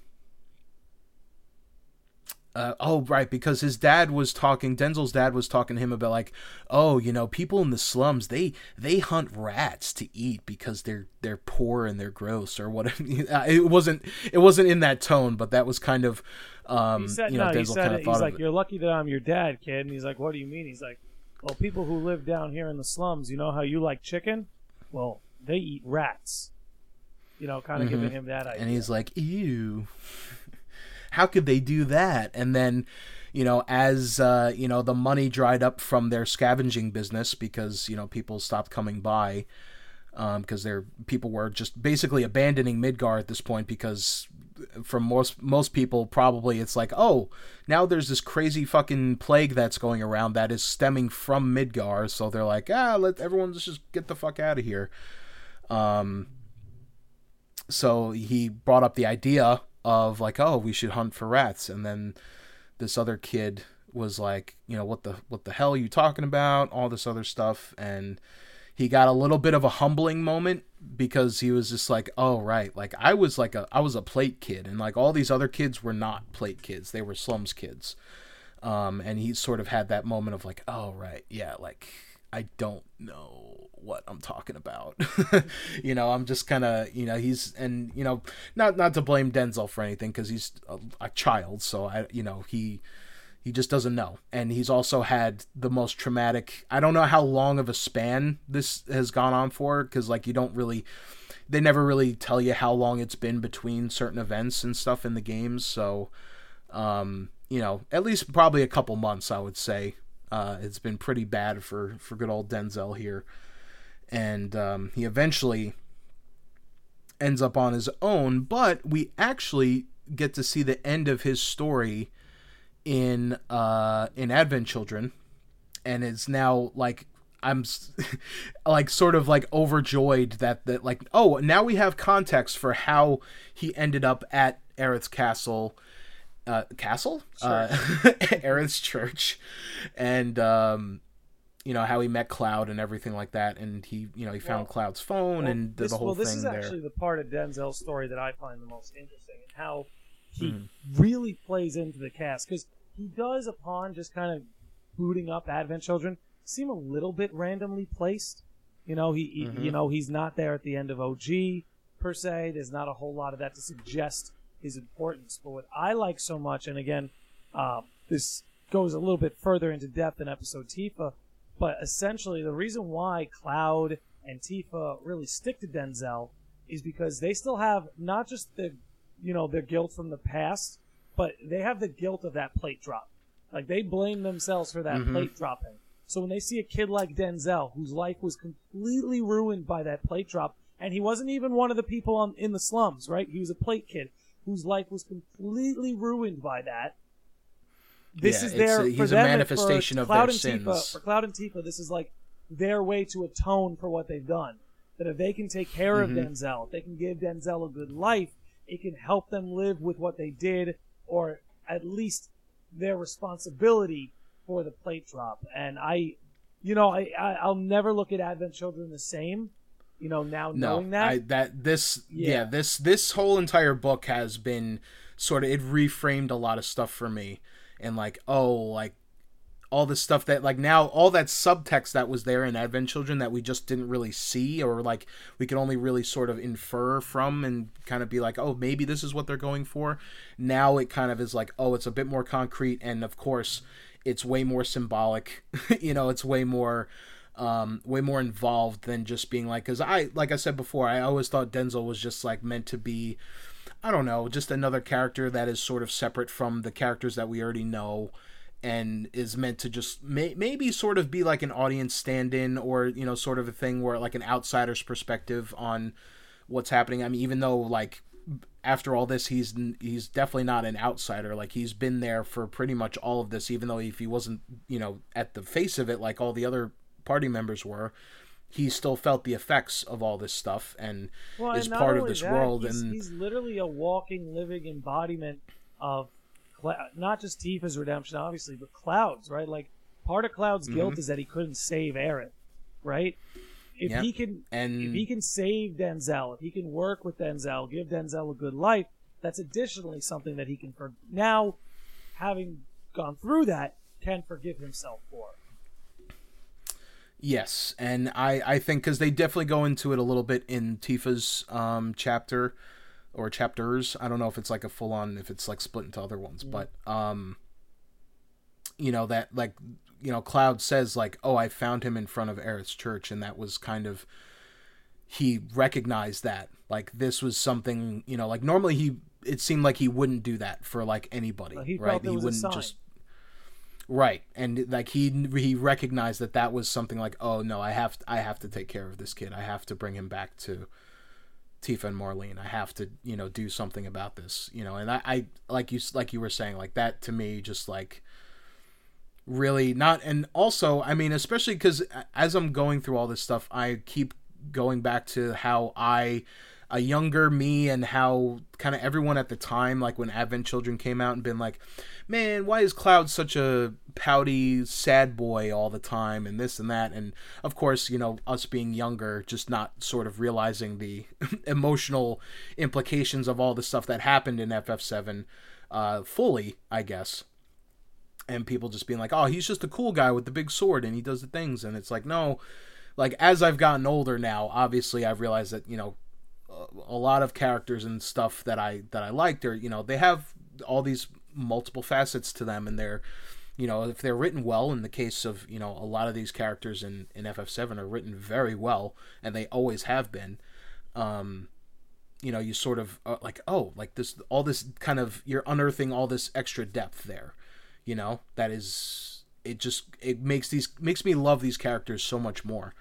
uh, oh, right, because his dad was talking, Denzel's dad was talking to him about, like, oh, you know, people in the slums, they, they hunt rats to eat because they're, they're poor and they're gross, or whatever. It wasn't, it wasn't in that tone, but that was kind of, Um, he said, you know, no, he Denzel said kind it. of thought He's of like, it. you're lucky that I'm your dad, kid. And he's like, what do you mean? He's like, well, people who live down here in the slums, you know how you like chicken? Well, they eat rats. You know, kind of Mm-hmm. giving him that idea. And he's like, ew, how could they do that? And then, you know, as, uh, you know, the money dried up from their scavenging business because, you know, people stopped coming by um, because their people were just basically abandoning Midgar at this point because from most most people probably it's like, oh, now there's this crazy fucking plague that's going around that is stemming from Midgar, so they're like, ah, let everyone just get the fuck out of here. Um, so he brought up the idea of like, oh, we should hunt for rats, and then this other kid was like, you know, what the what the hell are you talking about? All this other stuff, and he got a little bit of a humbling moment because he was just like, oh, right. Like I was like a, I was a plate kid, and like all these other kids were not plate kids. They were slums kids. Um, and he sort of had that moment of like, oh, right. Yeah. Like I don't know what I'm talking about. You know, I'm just kind of, you know, he's, and, you know, not, not to blame Denzel for anything, cause he's a, a child. So I, you know, he, He just doesn't know. And he's also had the most traumatic... I don't know how long of a span this has gone on for, because, like, you don't really... They never really tell you how long it's been between certain events and stuff in the games. So, um, you know, at least probably a couple months, I would say. Uh, it's been pretty bad for, for good old Denzel here. And um, he eventually ends up on his own, but we actually get to see the end of his story in uh in Advent Children, and it's now like I'm like sort of like overjoyed that that like, oh, now we have context for how he ended up at Aerith's castle uh castle uh Aerith's church, and um you know how he met Cloud and everything like that, and he you know he found well, Cloud's phone well, and did this, the whole well, this thing is there. actually the part of Denzel's story that I find the most interesting, and how he Mm. really plays into the cast, because he does, upon just kind of booting up Advent Children, seem a little bit randomly placed. You know, he, he Mhm. you know he's not there at the end of O G per se. There's not a whole lot of that to suggest his importance. But what I like so much, and again, uh, this goes a little bit further into depth in episode Tifa, but essentially the reason why Cloud and Tifa really stick to Denzel is because they still have not just the you know, their guilt from the past, but they have the guilt of that plate drop. Like, they blame themselves for that Mm-hmm. plate dropping. So when they see a kid like Denzel, whose life was completely ruined by that plate drop, and he wasn't even one of the people on, in the slums, right? He was a plate kid whose life was completely ruined by that. This Yeah, is their, it's a- for he's a them, manifestation for of Cloud their and sins. Tifa, for Cloud and Tifa, this is like their way to atone for what they've done. That if they can take care Mhm. of Denzel, if they can give Denzel a good life, it can help them live with what they did, or at least their responsibility for the plate drop. And I, you know, I, I I'll never look at Advent Children the same. You know, now No, knowing that, I, that this yeah. Yeah. this this whole entire book has been sort of, it reframed a lot of stuff for me, and like, oh, like all this stuff that like now all that subtext that was there in Advent Children that we just didn't really see, or like we could only really sort of infer from and kind of be like, oh, maybe this is what they're going for. Now it kind of is like, oh, it's a bit more concrete, and of course it's way more symbolic. You know, it's way more um way more involved than just being like, because I like I said before, I always thought Denzel was just like meant to be, I don't know, just another character that is sort of separate from the characters that we already know, and is meant to just may- maybe sort of be like an audience stand-in, or, you know, sort of a thing where like an outsider's perspective on what's happening. I mean, even though like after all this, he's he's definitely not an outsider. Like, he's been there for pretty much all of this, even though if he wasn't, you know, at the face of it like all the other party members were, he still felt the effects of all this stuff and well, is and part of only this that, world. He's, and he's literally a walking, living embodiment of not just Tifa's redemption, obviously, but Cloud's, right? Like, part of Cloud's mm-hmm. guilt is that he couldn't save Aerith, right? If yep. he can, and... if he can save Denzel, if he can work with Denzel, give Denzel a good life, that's additionally something that he can for now, having gone through that, can forgive himself for. Yes, and I, I think because they definitely go into it a little bit in Tifa's um, chapter or chapters. I don't know if it's like a full on, if it's like split into other ones, mm. but um, you know that like. You know, Cloud says, like, oh, I found him in front of Aerith's church, and that was kind of, he recognized that. Like, this was something, you know, like, normally he, it seemed like he wouldn't do that for, like, anybody, well, he right? Felt it he was wouldn't a sign. just, right, and, like, he he recognized that that was something like, oh, no, I have, I have to take care of this kid. I have to bring him back to Tifa and Marlene. I have to, you know, do something about this, you know, and I, I like you, like you were saying, like, that, to me, just, like, really not. And also, I mean, especially because as I'm going through all this stuff, I keep going back to how I, a younger me, and how kind of everyone at the time, like when Advent Children came out, and been like, man, why is Cloud such a pouty, sad boy all the time, and this and that. And of course, you know, us being younger, just not sort of realizing the emotional implications of all the stuff that happened in F F seven uh, fully, I guess. And people just being like, oh, he's just a cool guy with the big sword and he does the things. And it's like, no, like, as I've gotten older now, obviously I've realized that, you know, a lot of characters and stuff that I, that I liked are, you know, they have all these multiple facets to them, and they're, you know, if they're written well, in the case of, you know, a lot of these characters in, in F F seven are written very well, and they always have been, um, you know, you sort of uh, like, oh, like this, all this kind of, you're unearthing all this extra depth there. You know, that is, it just, it makes these, makes me love these characters so much more.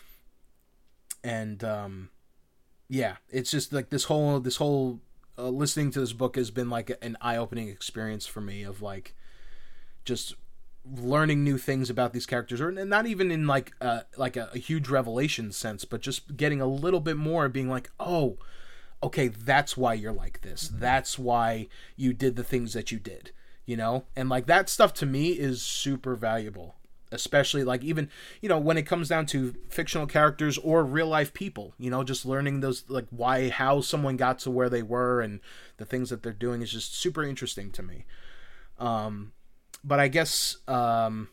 And, um, yeah, it's just like this whole, this whole, uh, listening to this book has been like an eye-opening experience for me of like, just learning new things about these characters, or not even in like, uh, like a, a huge revelation sense, but just getting a little bit more and being like, oh, okay, that's why you're like this. That's why you did the things that you did. You know, and like that stuff to me is super valuable, especially like even, you know, when it comes down to fictional characters or real life people, you know, just learning those, like why, how someone got to where they were and the things that they're doing is just super interesting to me. Um, but I guess, um,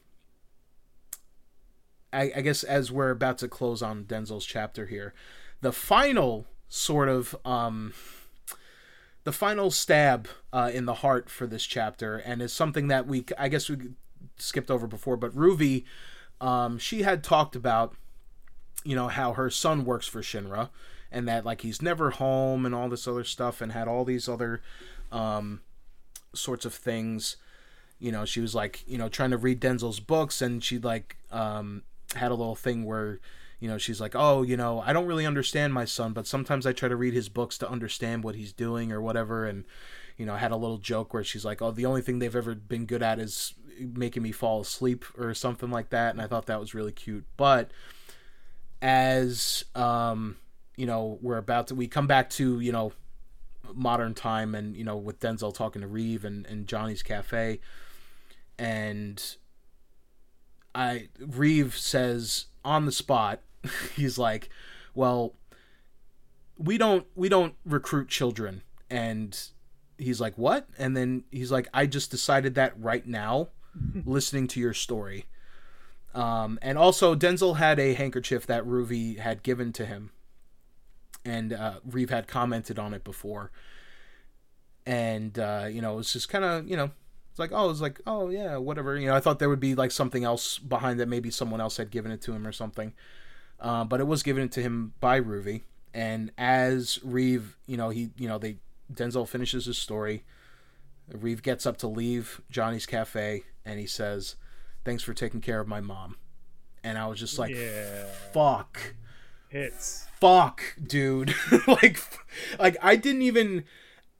I, I guess as we're about to close on Denzel's chapter here, the final sort of, um, the final stab uh, in the heart for this chapter, and is something that we, I guess we skipped over before, but Ruby, um, she had talked about, you know, how her son works for Shinra, and that, like, he's never home and all this other stuff, and had all these other um, sorts of things. You know, she was, like, you know, trying to read Denzel's books, and she, like, um, had a little thing where, you know, she's like, oh, you know, I don't really understand my son, but sometimes I try to read his books to understand what he's doing or whatever. And, you know, I had a little joke where she's like, oh, the only thing they've ever been good at is making me fall asleep or something like that. And I thought that was really cute. But as, um, you know, we're about to, we come back to, you know, modern time, and, you know, with Denzel talking to Reeve and, and Johnny's Cafe, and I, Reeve says on the spot, he's like, well, we don't we don't recruit children. And he's like, what? And then he's like, I just decided that right now listening to your story. Um, and also Denzel had a handkerchief that Ruby had given to him, and uh, Reeve had commented on it before. And uh, you know, it was just kind of, you know, it's like, oh, it's like, oh yeah, whatever. You know, I thought there would be like something else behind that. Maybe someone else had given it to him or something. Uh, but it was given to him by Ruby. And as Reeve, you know, he, you know, they, Denzel finishes his story. Reeve gets up to leave Johnny's Cafe, and he says, thanks for taking care of my mom. And I was just like, yeah. fuck. Hits. Fuck, dude. like, like I didn't even,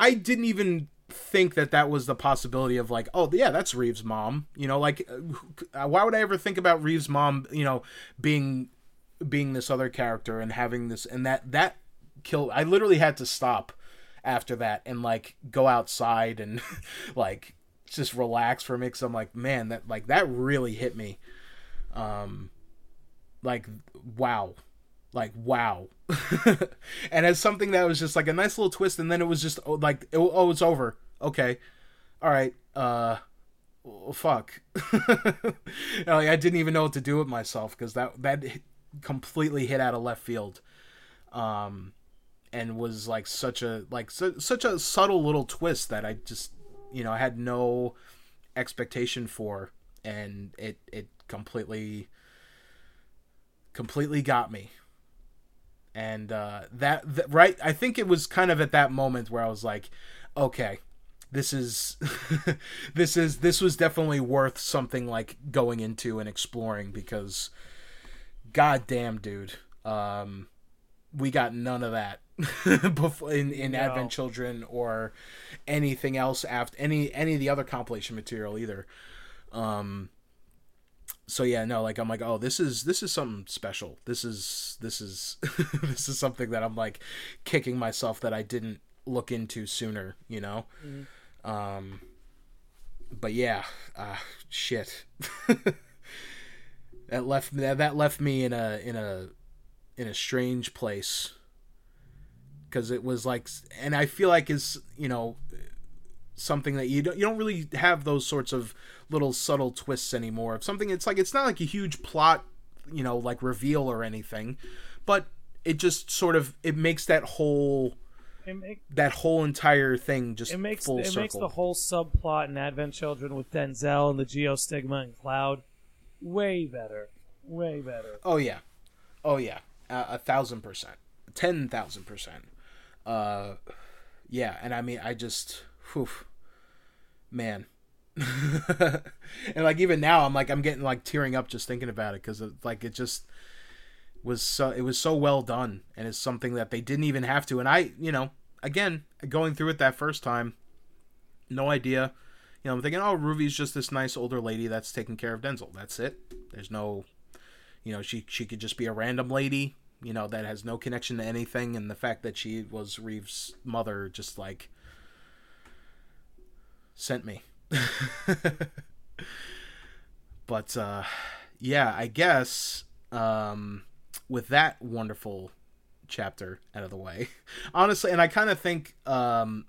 I didn't even think that that was the possibility of like, oh yeah, that's Reeves' mom. You know, like uh, why would I ever think about Reeves' mom? You know, being being this other character and having this and that that killed. I literally had to stop after that and like go outside and like just relax for a mix. I'm like, man, that like that really hit me. Um, like wow, like wow. And as something that was just like a nice little twist, and then it was just like, oh, it's over. Okay, all right. Uh, well, fuck. Like, I didn't even know what to do with myself because that that completely hit out of left field. Um, and was like such a like su- such a subtle little twist that I just, you know, I had no expectation for, and it it completely completely got me. And uh, that, that right, I think it was kind of at that moment where I was like, okay, this is this is this was definitely worth something like going into and exploring, because goddamn, dude, um, we got none of that before in, in no. Advent Children or anything else after any any of the other compilation material either. Um, so yeah, no, like I'm like, oh, this is this is something special. This is this is this is something that I'm like kicking myself that I didn't look into sooner, you know. Mm-hmm. Um, but yeah, uh, shit. that left that, that left me in a in a in a strange place, because it was like, and I feel like is you know something that you don't you don't really have those sorts of little subtle twists anymore. Of something, it's like it's not like a huge plot, you know, like reveal or anything, but it just sort of it makes that whole make, that whole entire thing just it makes full it circle. makes the whole subplot in Advent Children with Denzel and the Geostigma and Cloud way better, way better. Oh yeah, oh yeah, uh, a thousand percent, ten thousand percent. Uh, yeah, and I mean, I just, whew, man. And like even now I'm like I'm getting like tearing up just thinking about it, because like it just was so it was so well done, and it's something that they didn't even have to. And I, you know, again, going through it that first time, no idea, you know, I'm thinking, oh, Ruvy's just this nice older lady that's taking care of Denzel. That's it. There's no, you know, she she could just be a random lady, you know, that has no connection to anything. And the fact that she was Reeves' mother just like sent me. But uh yeah, I guess um with that wonderful chapter out of the way, honestly, and I kind of think um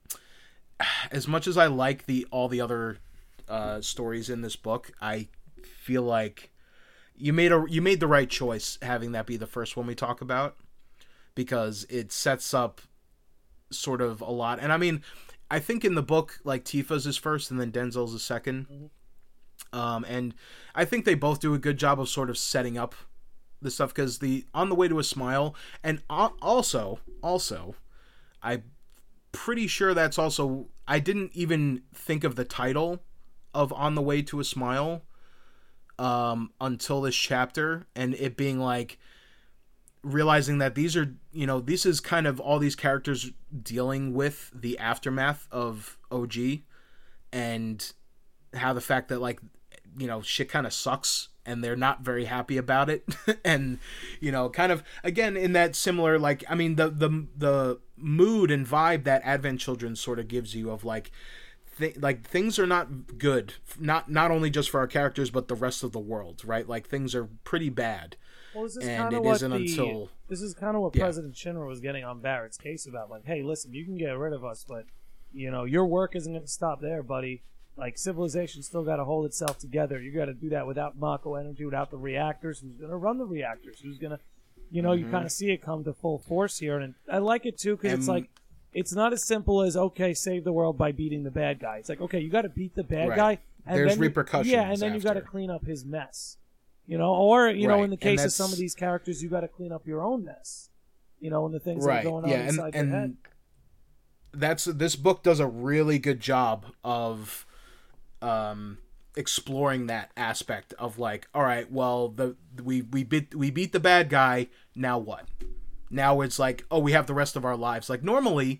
as much as I like the all the other uh stories in this book, I feel like you made a you made the right choice having that be the first one we talk about, because it sets up sort of a lot. And I mean, I think in the book, like, Tifa's is first and then Denzel's is second. Mm-hmm. Um, and I think they both do a good job of sort of setting up the stuff, because the On the Way to a Smile, and also, also, I'm pretty sure that's also, I didn't even think of the title of On the Way to a Smile um, until this chapter, and it being like, realizing that these are, you know, this is kind of all these characters dealing with the aftermath of O G, and how the fact that, like, you know, shit kind of sucks and they're not very happy about it. And, you know, kind of, again, in that similar, like, I mean, the, the, the mood and vibe that Advent Children sort of gives you of like, th- like things are not good, not, not only just for our characters, but the rest of the world, right? Like things are pretty bad. Well, this is and it what isn't the, until this is kind of what yeah. President Shinra was getting on Barrett's case about. Like, hey, listen, you can get rid of us, but you know your work isn't going to stop there, buddy. Like, civilization still got to hold itself together. You got to do that without Mako energy, without the reactors. Who's going to run the reactors? Who's going to, you know, mm-hmm. you kind of see it come to full force here, and I like it too because it's like it's not as simple as okay, save the world by beating the bad guy. It's like okay, you got to beat the bad right. guy, and there's then repercussions. You, yeah, and then after. you got to clean up his mess. You know, or, you right. know, in the case of some of these characters, you got to clean up your own mess. You know, and the things right. that are going on yeah, inside and, your and head. That's this book does a really good job of um, exploring that aspect of like, all right, well, the we we beat we beat the bad guy. Now what? Now it's like, oh, we have the rest of our lives. Like normally,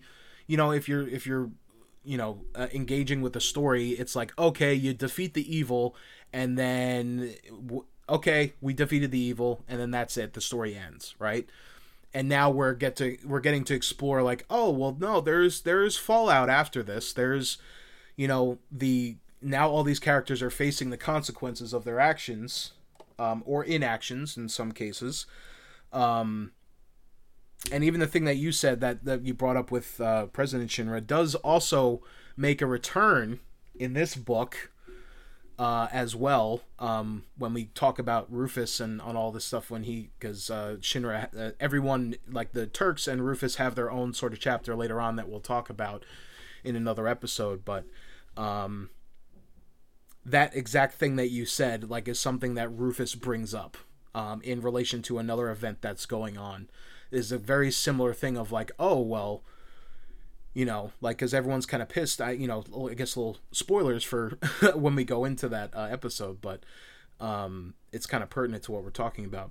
you know, if you're if you're you know uh, engaging with the story, it's like, okay, you defeat the evil, and then w- okay, we defeated the evil, and then that's it. The story ends, right? And now we're get to we're getting to explore like, oh well, no, there's there's fallout after this. There's, you know, the now all these characters are facing the consequences of their actions, um, or inactions in some cases. Um, and even the thing that you said that, that you brought up with uh, President Shinra does also make a return in this book uh, as well. Um, when we talk about Rufus and on all this stuff, when he because uh, Shinra, uh, everyone like the Turks and Rufus have their own sort of chapter later on that we'll talk about in another episode. But um, that exact thing that you said, like, is something that Rufus brings up. Um, in relation to another event that's going on, is a very similar thing of like, oh, well, you know, like, because everyone's kind of pissed. I, you know, I guess little spoilers for when we go into that uh, episode, but um, it's kind of pertinent to what we're talking about.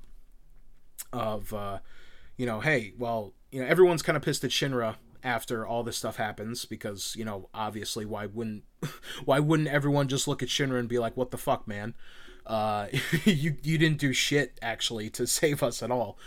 Of, uh, you know, hey, well, you know, everyone's kind of pissed at Shinra after all this stuff happens because, you know, obviously, why wouldn't, why wouldn't everyone just look at Shinra and be like, what the fuck, man? Uh, you you didn't do shit actually to save us at all,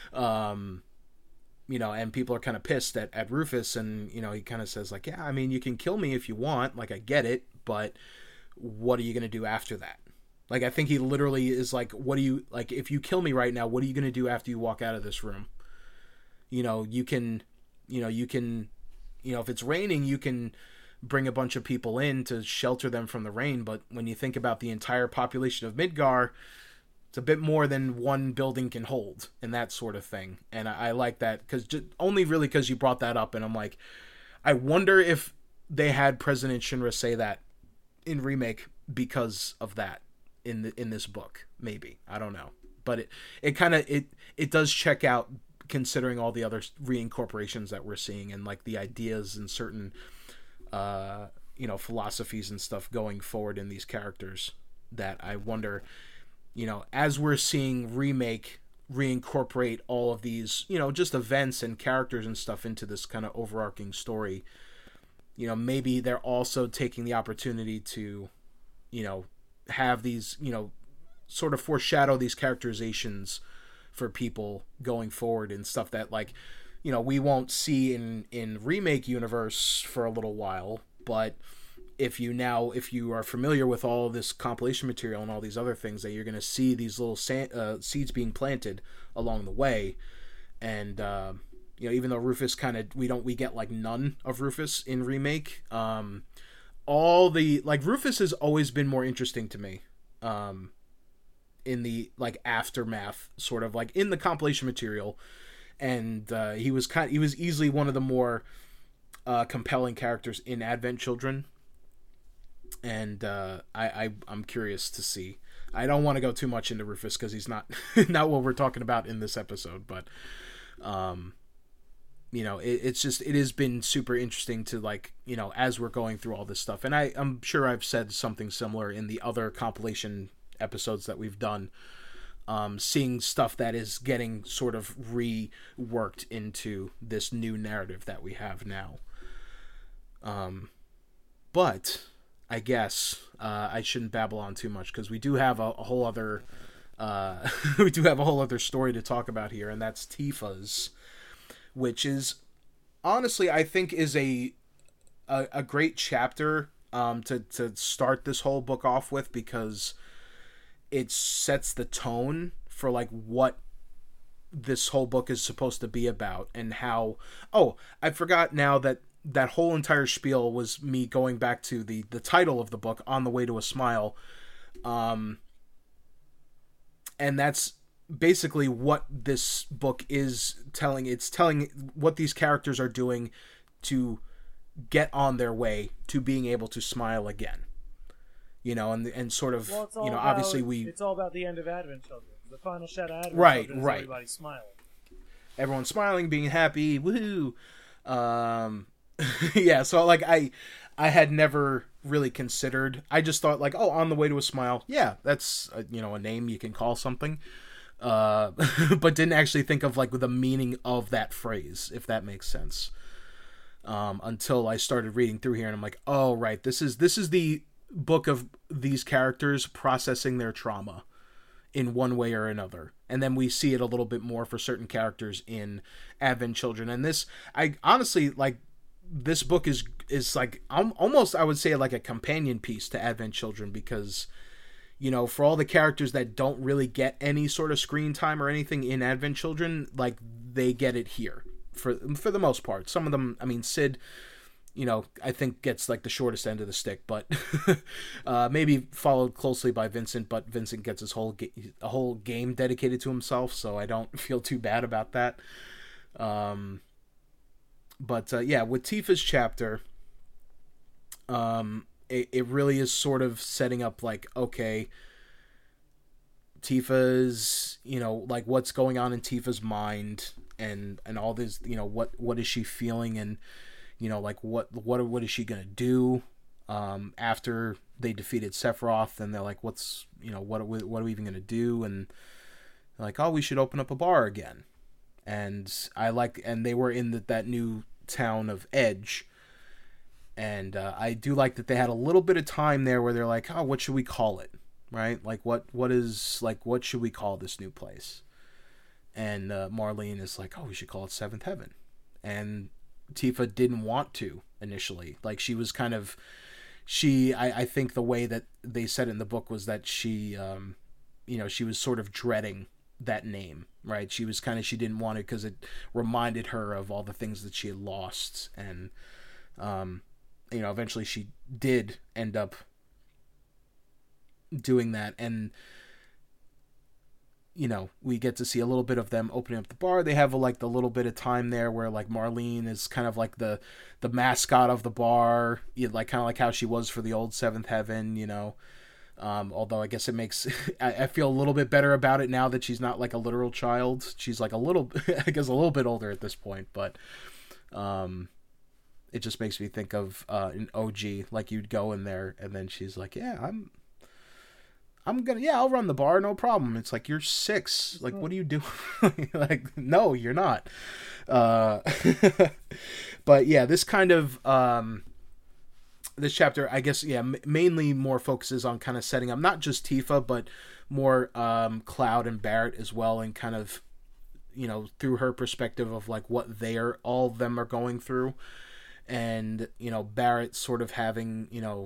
um, you know. And people are kind of pissed at, at Rufus, and you know he kind of says like, yeah, I mean you can kill me if you want, like I get it, but what are you gonna do after that? Like I think he literally is like, what do you like if you kill me right now? What are you gonna do after you walk out of this room? You know you can, you know you can, you know if it's raining you can bring a bunch of people in to shelter them from the rain, but when you think about the entire population of Midgar, it's a bit more than one building can hold, and that sort of thing. And I, I like that because only really because you brought that up, and I'm like, I wonder if they had President Shinra say that in Remake because of that in the in this book. Maybe, I don't know, but it it kind of it it does check out considering all the other reincorporations that we're seeing and like the ideas and certain Uh, you know, philosophies and stuff going forward in these characters that I wonder, you know, as we're seeing Remake reincorporate all of these, you know, just events and characters and stuff into this kind of overarching story, you know, maybe they're also taking the opportunity to, you know, have these, you know, sort of foreshadow these characterizations for people going forward and stuff that like, you know, we won't see in, in Remake universe for a little while, but if you now, if you are familiar with all this compilation material and all these other things, that you're going to see these little sa- uh, seeds being planted along the way. And, uh, you know, even though Rufus kind of, we don't, we get like none of Rufus in Remake, um, all the, like Rufus has always been more interesting to me, um, in the like aftermath sort of like in the compilation material. And uh, he was kind. He was easily one of the more uh, compelling characters in Advent Children, and uh, I, I I'm curious to see. I don't want to go too much into Rufus because he's not not what we're talking about in this episode, but um, you know, it, it's just it has been super interesting to like you know as we're going through all this stuff, and I I'm sure I've said something similar in the other compilation episodes that we've done. Um, seeing stuff that is getting sort of reworked into this new narrative that we have now. Um, but I guess uh, I shouldn't babble on too much because we do have a, a whole other uh, we do have a whole other story to talk about here, and that's Tifa's, which is honestly I think is a a, a great chapter um, to to start this whole book off with because it sets the tone for like what this whole book is supposed to be about and how, oh, I forgot now that that whole entire spiel was me going back to the, the title of the book, On the Way to a Smile. Um, and that's basically what this book is telling. It's telling what these characters are doing to get on their way to being able to smile again. You know, and and sort of, well, you know, about, obviously we... It's all about the end of Advent Children. The final shadow Advent right, Children is right. everybody smiling. Everyone's smiling, being happy, woohoo! Um, yeah, so, like, I I had never really considered... I just thought, like, oh, On the Way to a Smile. Yeah, that's, a, you know, a name you can call something. Uh, but didn't actually think of, like, the meaning of that phrase, if that makes sense. um, until I started reading through here, and I'm like, oh right, this is this is the book of these characters processing their trauma in one way or another. And then we see it a little bit more for certain characters in Advent Children. And this, I honestly, like, this book is is like um, almost, I would say, like a companion piece to Advent Children, because, you know, for all the characters that don't really get any sort of screen time or anything in Advent Children, like, they get it here for for the most part. Some of them, I mean, Sid, you know, I think gets like the shortest end of the stick, but uh, maybe followed closely by Vincent. But Vincent gets his whole ga- a whole game dedicated to himself, so I don't feel too bad about that. Um, but uh, yeah, with Tifa's chapter, um, it, it really is sort of setting up like, okay, Tifa's, you know, like what's going on in Tifa's mind, and and all this, you know, what what is she feeling, and you know, like what what what is she gonna do um, after they defeated Sephiroth? And they're like, what's, you know, what are we, what are we even gonna do? And they're like, oh, we should open up a bar again. And I like, and they were in the, that new town of Edge, and uh, I do like that they had a little bit of time there where they're like, oh, what should we call it, right? Like what what is like what should we call this new place? And uh, Marlene is like, oh, we should call it Seventh Heaven, and Tifa didn't want to initially. Like, she was kind of, she, I, I think the way that they said it in the book was that she, um, you know, she was sort of dreading that name, right? She was kind of, she didn't want it because it reminded her of all the things that she had lost. And, um, you know, eventually she did end up doing that. And, you know, we get to see a little bit of them opening up the bar. They have a, like the little bit of time there where like Marlene is kind of like the the mascot of the bar, you know, like kind of like how she was for the old Seventh Heaven, you know. Um, although I guess it makes I, I feel a little bit better about it now that she's not like a literal child. She's like a little, I guess, a little bit older at this point, but um, it just makes me think of uh, an O G. Like, you'd go in there and then she's like, "Yeah, I'm." I'm gonna, yeah, I'll run the bar, no problem. It's like, you're six. Like, what are you doing? Like, no, you're not. Uh, but yeah, this kind of, um, this chapter, I guess, yeah, m- mainly more focuses on kind of setting up not just Tifa, but more um, Cloud and Barrett as well, and kind of, you know, through her perspective of like what they are, all of them are going through. And, you know, Barrett sort of having, you know,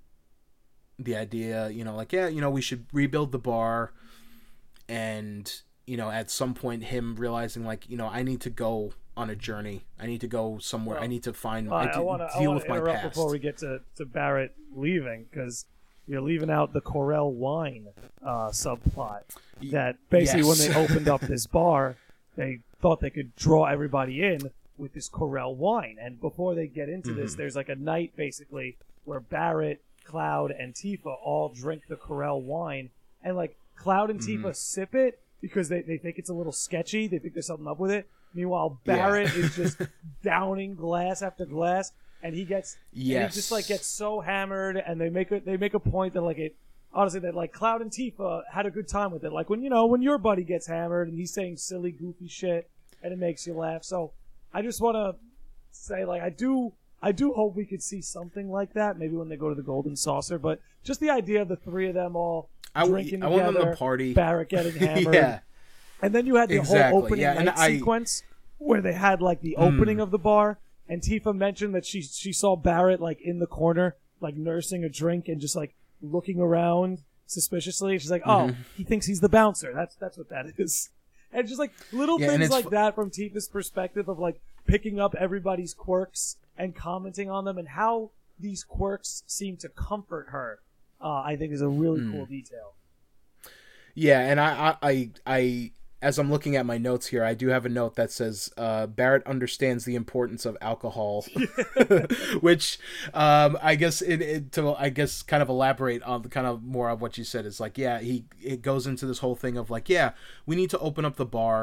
the idea, you know, like, yeah, you know, we should rebuild the bar, and, you know, at some point him realizing like, you know, I need to go on a journey. I need to go somewhere. Well, I need to find, well, I, I want to deal with my interrupt past. before we get to, to Barrett leaving, because you're leaving out the Corel wine uh, subplot. That basically yes. when they opened up this bar, they thought they could draw everybody in with this Corel wine. And before they get into mm-hmm. this, there's like a night basically where Barrett, Cloud, and Tifa all drink the Corel wine, and like Cloud and mm-hmm. Tifa sip it because they, they think it's a little sketchy. They think there's something up with it. Meanwhile, Barrett yeah. is just downing glass after glass, and he gets yes. and he just like gets so hammered. And they make a they make a point that like it honestly that like Cloud and Tifa had a good time with it. Like when you know when your buddy gets hammered and he's saying silly, goofy shit, and it makes you laugh. So I just want to say like I do. I do hope we could see something like that, maybe when they go to the Golden Saucer. But just the idea of the three of them all I, drinking I together, want them to party. Barrett getting hammered, yeah. and then you had the exactly. whole opening yeah. night I, sequence where they had like the opening mm. of the bar, and Tifa mentioned that she she saw Barrett like in the corner, like nursing a drink and just like looking around suspiciously. She's like, "Oh, mm-hmm. he thinks he's the bouncer." That's that's what that is. And just like little yeah, things like fu- that from Tifa's perspective of like picking up everybody's quirks and commenting on them, and how these quirks seem to comfort her, uh, I think is a really mm. cool detail. Yeah, and I, I, I, as I'm looking at my notes here, I do have a note that says uh, Barrett understands the importance of alcohol, which um, I guess it, it to I guess kind of elaborate on the kind of more of what you said is like, yeah, he it goes into this whole thing of like, yeah, we need to open up the bar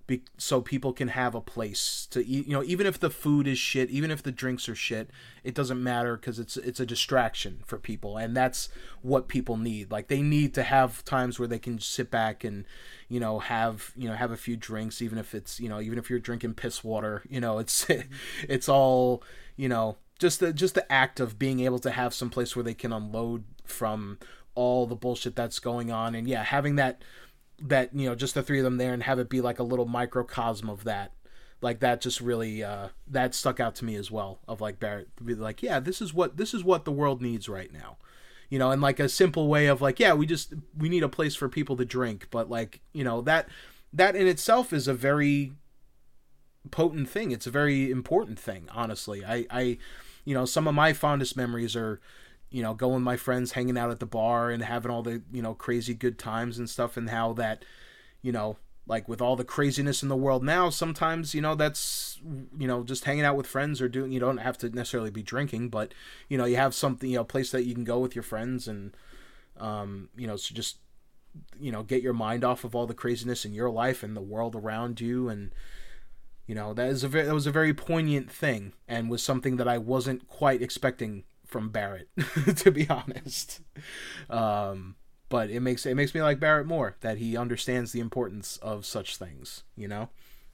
be, so people can have a place to eat. You know, even if the food is shit, even if the drinks are shit, it doesn't matter because it's it's a distraction for people, and that's what people need. Like they need to have times where they can sit back and, you know, have you know have a few drinks, even if it's you know even if you're drinking piss water. You know, it's it's all you know just the just the act of being able to have some place where they can unload from all the bullshit that's going on, and yeah, having that. that you know just the three of them there and have it be like a little microcosm of that, like that just really uh that stuck out to me as well, of like Barrett to be like, yeah, this is what this is what the world needs right now, you know and like a simple way of like, yeah, we just we need a place for people to drink, but like you know that that in itself is a very potent thing. It's a very important thing, honestly. I I you know some of my fondest memories are you know, going with my friends, hanging out at the bar and having all the, you know, crazy good times and stuff, and how that, you know, like with all the craziness in the world now, sometimes, you know, that's, you know, just hanging out with friends or doing, you don't have to necessarily be drinking, but, you know, you have something, you know, a place that you can go with your friends and, um, you know, so just, you know, get your mind off of all the craziness in your life and the world around you. And, you know, that is a very, that was a very poignant thing, and was something that I wasn't quite expecting from Barrett, to be honest. Um, but it makes it makes me like Barrett more, that he understands the importance of such things, you know?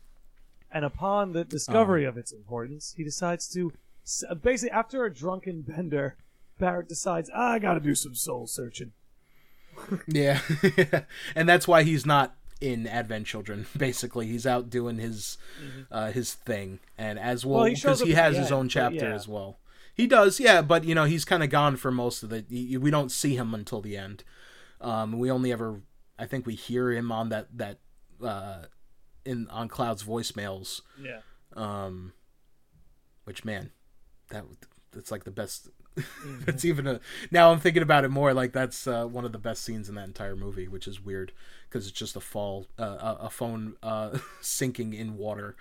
And upon the discovery um, of its importance, he decides to, basically, after a drunken bender, Barrett decides, ah, I gotta do some soul searching. Yeah. And that's why he's not in Advent Children, basically. He's out doing his mm-hmm. uh, his thing. And as well, because well, he, he has his end, own chapter yeah. as well. He does, yeah, but, you know, he's kind of gone for most of the... We don't see him until the end. Um, we only ever... I think we hear him on that... that uh, in on Cloud's voicemails. Yeah. Um, which, man, that that's like the best... Mm-hmm. It's even a... Now I'm thinking about it more, like, that's uh, one of the best scenes in that entire movie, which is weird, because it's just a fall... Uh, a phone uh, sinking in water.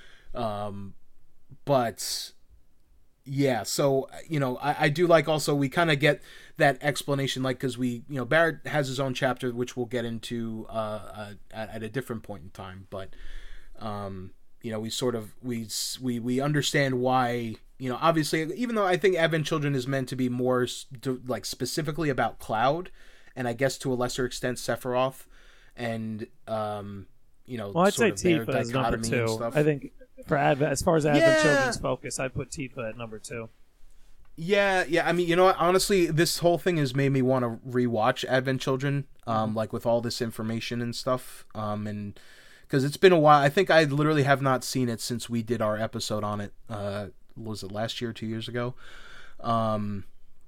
Um, but... Yeah, so, you know, I, I do like also we kind of get that explanation, like, because we, you know, Barrett has his own chapter, which we'll get into uh, uh, at, at a different point in time. But, um, you know, we sort of, we, we, we understand why, you know, obviously, even though I think Advent Children is meant to be more, like, specifically about Cloud, and I guess to a lesser extent Sephiroth, and, um, you know, well, I'd say sort of their Tifa is number dichotomy and two. stuff. I think... For Advent, as far as Advent yeah. Children's focus, I'd put Tifa at number two. Yeah, yeah. I mean, you know what? Honestly, this whole thing has made me want to rewatch Advent Children, um, mm-hmm. like with all this information and stuff, um, and because it's been a while. I think I literally have not seen it since we did our episode on it. Uh, was it last year, or two years ago? Um,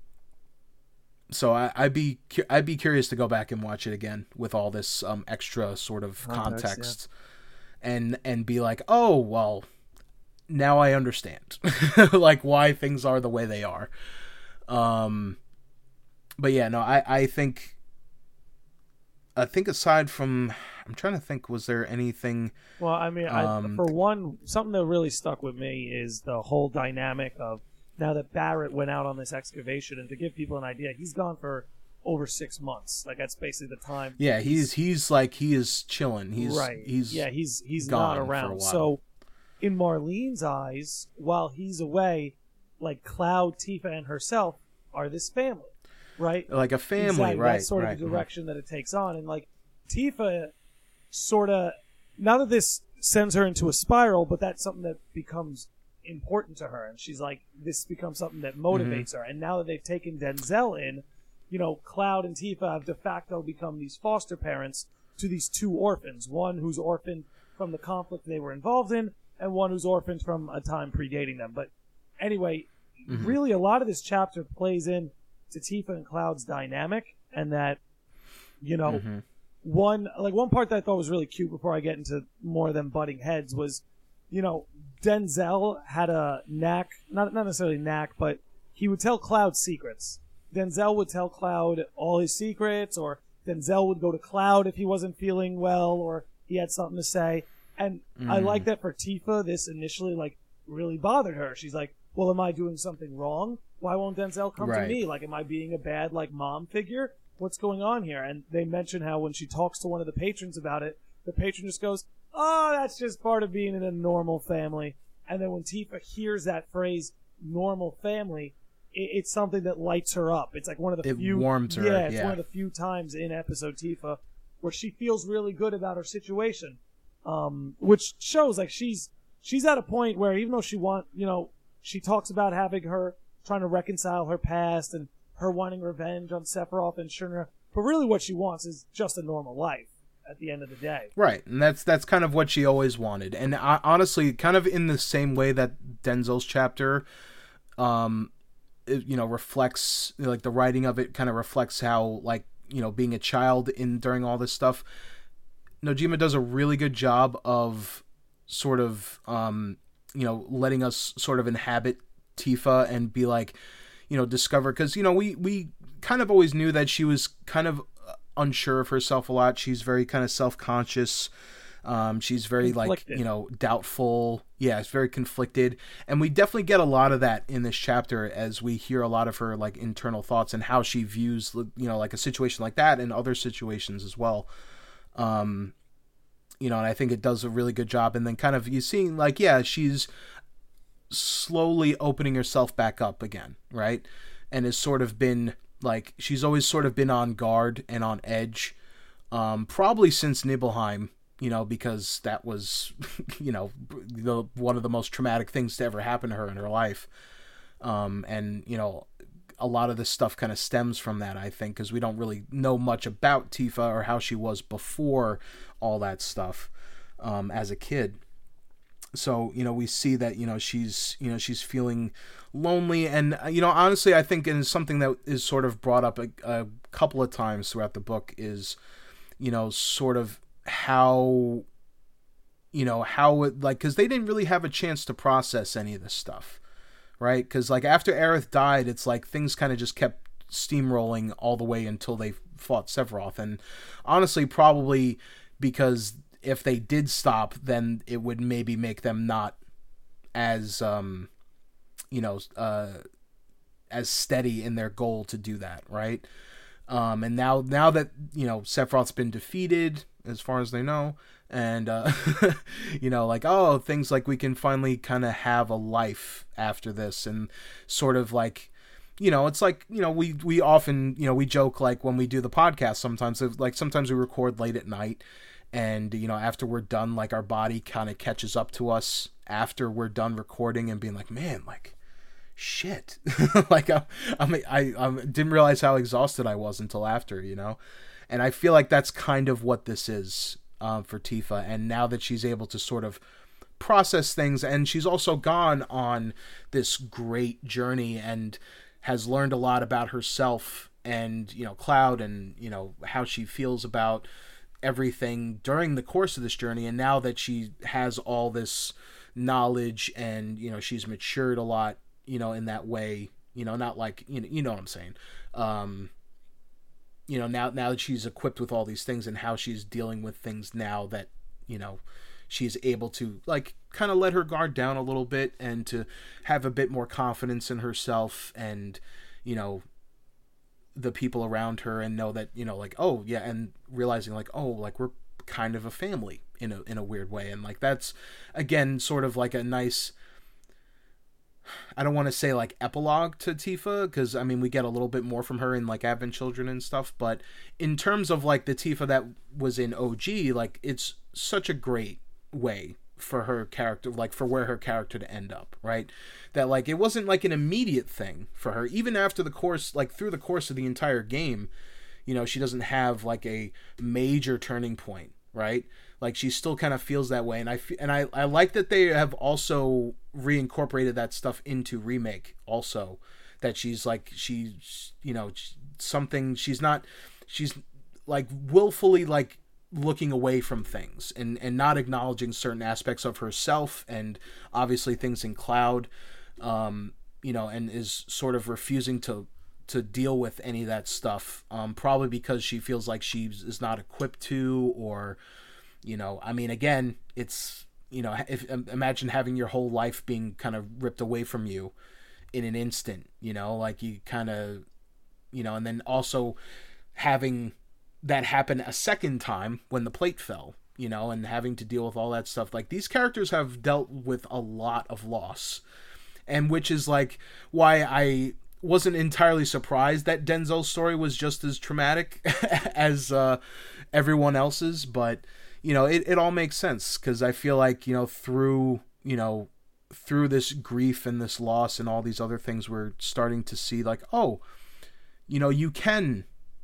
so I, I'd be I'd be curious to go back and watch it again with all this um, extra sort of context. context. Yeah. And and be like, oh, well, now I understand, like, why things are the way they are. Um, but yeah, no, I, I think, I think aside from, I'm trying to think, was there anything? Well, I mean, um, I, for one, something that really stuck with me is the whole dynamic of, now that Barrett went out on this excavation, and to give people an idea, he's gone for over six months. Like, that's basically the time. Yeah, he's he's like he is chilling. He's right. He's yeah, he's he's gone not around. For a while. So, in Marlene's eyes, while he's away, like Cloud, Tifa, and herself are this family, right? Like a family, exactly. right? That's sort right. of the direction mm-hmm. that it takes on, and like Tifa, sort of. Now that this sends her into a spiral, but that's something that becomes important to her, and she's like, this becomes something that motivates mm-hmm. her. And now that they've taken Denzel in, you know, Cloud and Tifa have de facto become these foster parents to these two orphans. One who's orphaned from the conflict they were involved in, and one who's orphaned from a time predating them. But anyway, mm-hmm. really a lot of this chapter plays in to Tifa and Cloud's dynamic, and that, you know, mm-hmm. one like one part that I thought was really cute before I get into more of them butting heads was, you know, Denzel had a knack, not not necessarily knack, but he would tell Cloud secrets. Denzel would tell Cloud all his secrets, or Denzel would go to Cloud if he wasn't feeling well or he had something to say. And mm. I like that for Tifa, this initially like really bothered her. She's like, well, am I doing something wrong? Why won't Denzel come right. to me? Like, am I being a bad like mom figure? What's going on here? And they mention how when she talks to one of the patrons about it, the patron just goes, oh, that's just part of being in a normal family. And then when Tifa hears that phrase, normal family, it, it's something that lights her up. It's like one of the it few... warms her, yeah, it's yeah. one of the few times in episode Tifa where she feels really good about her situation. Um, which shows, like, she's she's at a point where even though she want, you know, she talks about having her, trying to reconcile her past and her wanting revenge on Sephiroth and Shinra, but really what she wants is just a normal life at the end of the day. Right, and that's that's kind of what she always wanted. And I, honestly, kind of in the same way that Denzel's chapter, um, it, you know, reflects, like, the writing of it kind of reflects how, like, you know, being a child in during all this stuff, Nojima does a really good job of sort of, um, you know, letting us sort of inhabit Tifa and be like, you know, discover, because, you know, we, we kind of always knew that she was kind of unsure of herself a lot. She's very kind of self-conscious. Um, she's very conflicted. Like, you know, doubtful. Yeah, it's very conflicted. And we definitely get a lot of that in this chapter as we hear a lot of her, like, internal thoughts and how she views, you know, like a situation like that and other situations as well. Um, you know, and I think it does a really good job. And then kind of you seeing, like, yeah, she's slowly opening herself back up again, right? And has sort of been, like, she's always sort of been on guard and on edge, um, probably since Nibelheim, you know, because that was, you know, the, one of the most traumatic things to ever happen to her in her life. Um, and, you know, a lot of this stuff kind of stems from that, I think, because we don't really know much about Tifa or how she was before all that stuff, um, as a kid. So, you know, we see that, you know, she's, you know, she's feeling lonely. And, you know, honestly, I think it's something that is sort of brought up a, a couple of times throughout the book is, you know, sort of how, you know, how it, like, because they didn't really have a chance to process any of this stuff, right? Because, like, after Aerith died, it's like things kind of just kept steamrolling all the way until they fought Sephiroth. And honestly, probably because if they did stop, then it would maybe make them not as, um, you know, uh, as steady in their goal to do that, right? Um, and now, now that, you know, Sephiroth's been defeated, as far as they know, and, uh, you know, like, oh, things like we can finally kind of have a life after this, and sort of like, you know, it's like, you know, we, we often, you know, we joke, like, when we do the podcast sometimes, like, sometimes we record late at night, and, you know, after we're done, like, our body kind of catches up to us after we're done recording and being like, man, like, shit. like, I, I mean, I, I didn't realize how exhausted I was until after, you know? And I feel like that's kind of what this is, um, for Tifa. And now that she's able to sort of process things, and she's also gone on this great journey and has learned a lot about herself and, you know, Cloud, and, you know, how she feels about everything during the course of this journey. And now that she has all this knowledge and, you know, she's matured a lot, you know, in that way, you know, not like, you know, you know what I'm saying? Um, you know, now, now that she's equipped with all these things and how she's dealing with things now that, you know, she's able to, like, kind of let her guard down a little bit and to have a bit more confidence in herself and, you know, the people around her, and know that, you know, like, oh yeah, and realizing like, oh, like, we're kind of a family in a, in a weird way. And like, that's again, sort of like a nice, I don't want to say like epilogue to Tifa, because I mean, we get a little bit more from her in like Advent Children and stuff, but in terms of like the Tifa that was in O G, like, it's such a great way for her character, like, for where her character to end up, right? That, like, it wasn't like an immediate thing for her, even after the course, like, through the course of the entire game, you know, she doesn't have like a major turning point, right? Like, she still kind of feels that way. And I, and I, I like that they have also reincorporated that stuff into Remake also, that she's like, she's, you know, something, she's not, she's like willfully like looking away from things and, and not acknowledging certain aspects of herself and obviously things in Cloud, um, you know, and is sort of refusing to, to deal with any of that stuff, um, probably because she feels like she is not equipped to, or, you know, I mean, again, it's, you know, if imagine having your whole life being kind of ripped away from you in an instant, you know, like you kind of, you know, and then also having that happen a second time when the plate fell, you know, and having to deal with all that stuff. Like, these characters have dealt with a lot of loss, and which is like why I wasn't entirely surprised that Denzel's story was just as traumatic as uh, everyone else's. But, you know, it, it all makes sense, because I feel like, you know, through, you know, through this grief and this loss and all these other things, we're starting to see like, oh, you know, you can,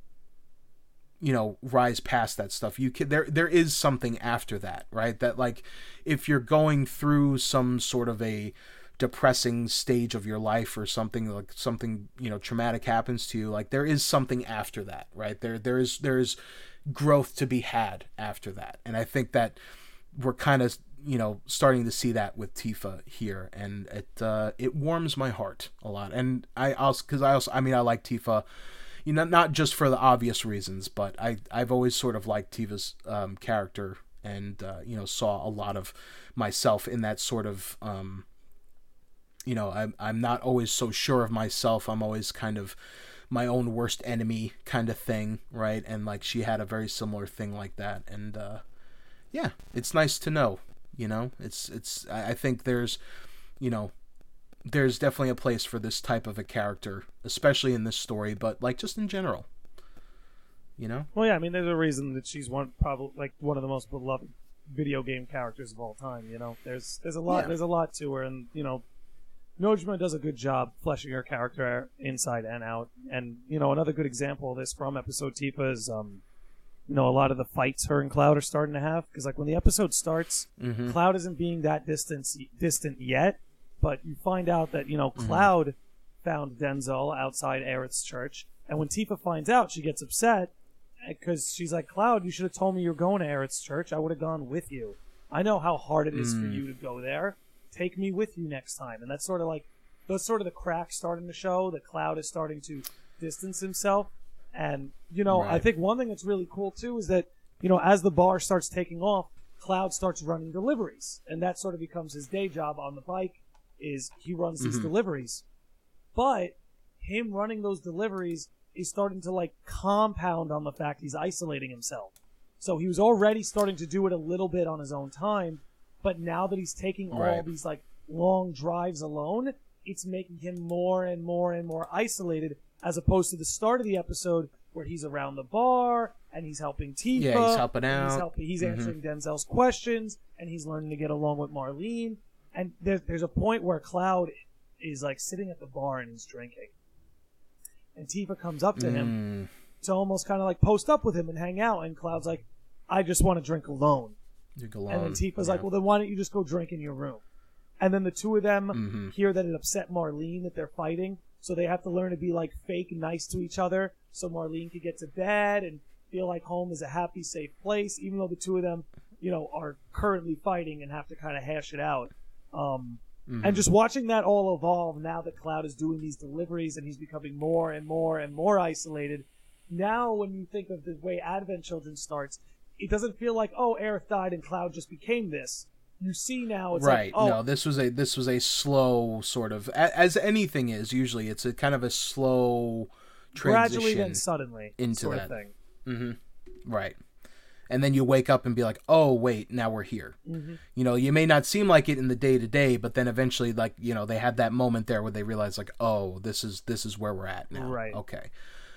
you know, rise past that stuff. You can, there, there is something after that, right? That, like, if you're going through some sort of a depressing stage of your life or something, like something, you know, traumatic happens to you, like, there is something after that, right? There, there is, there is growth to be had after that. And I think that we're kind of, you know, starting to see that with Tifa here, and it uh, it warms my heart a lot. And I also, because I also, I mean, I like Tifa, you know, not just for the obvious reasons, but I I've always sort of liked Tifa's um, character, and uh, you know, saw a lot of myself in that sort of, um, you know, I'm I'm not always so sure of myself. I'm always kind of my own worst enemy kind of thing, right? And like, she had a very similar thing like that, and uh, yeah, it's nice to know. You know, it's, it's, I think there's, you know, there's definitely a place for this type of a character, especially in this story, but like just in general, you know? Well, yeah, I mean, there's a reason that she's one, probably like one of the most beloved video game characters of all time, you know? There's, there's a lot, yeah. there's a lot to her, and, you know, Nojima does a good job fleshing her character inside and out. And, you know, another good example of this from episode Tifa is, um, you know, a lot of the fights her and Cloud are starting to have. Because, like, when the episode starts, mm-hmm. Cloud isn't being that distant, distant yet. But you find out that, you know, Cloud mm-hmm. found Denzel outside Aerith's church. And when Tifa finds out, she gets upset. Because she's like, Cloud, you should have told me you're going to Aerith's church. I would have gone with you. I know how hard it is mm. for you to go there. Take me with you next time. And that's sort of like, those sort of the cracks starting to show that Cloud is starting to distance himself. And, you know, right. I think one thing that's really cool, too, is that, you know, as the bar starts taking off, Cloud starts running deliveries. And that sort of becomes his day job on the bike, is he runs mm-hmm. these deliveries. But him running those deliveries is starting to, like, compound on the fact he's isolating himself. So he was already starting to do it a little bit on his own time, but now that he's taking right. all these, like, long drives alone, it's making him more and more and more isolated, as opposed to the start of the episode where he's around the bar and he's helping Tifa. Yeah, he's helping out. He's, helping, he's mm-hmm. answering Denzel's questions, and he's learning to get along with Marlene. And there, there's a point where Cloud is like sitting at the bar and he's drinking. And Tifa comes up to mm. him to almost kind of like post up with him and hang out. And Cloud's like, I just want to drink alone. Drink alone. And then Tifa's yeah. like, well, then why don't you just go drink in your room? And then the two of them mm-hmm. hear that it upset Marlene that they're fighting. So they have to learn to be like fake nice to each other so Marlene can get to bed and feel like home is a happy, safe place, even though the two of them, you know, are currently fighting and have to kind of hash it out. Um, mm-hmm. And just watching that all evolve now that Cloud is doing these deliveries and he's becoming more and more and more isolated. Now when you think of the way Advent Children starts, it doesn't feel like, oh, Aerith died and Cloud just became this. You see now, it's right. like, oh, no, this was a this was a slow sort of, as anything is usually. It's a kind of a slow transition, gradually then suddenly into sort that of thing. Mm-hmm. Right, and then you wake up and be like, oh wait, now we're here. Mm-hmm. You know, you may not seem like it in the day to day, but then eventually, like, you know, they had that moment there where they realize, like, oh, this is this is where we're at now. Right. Okay.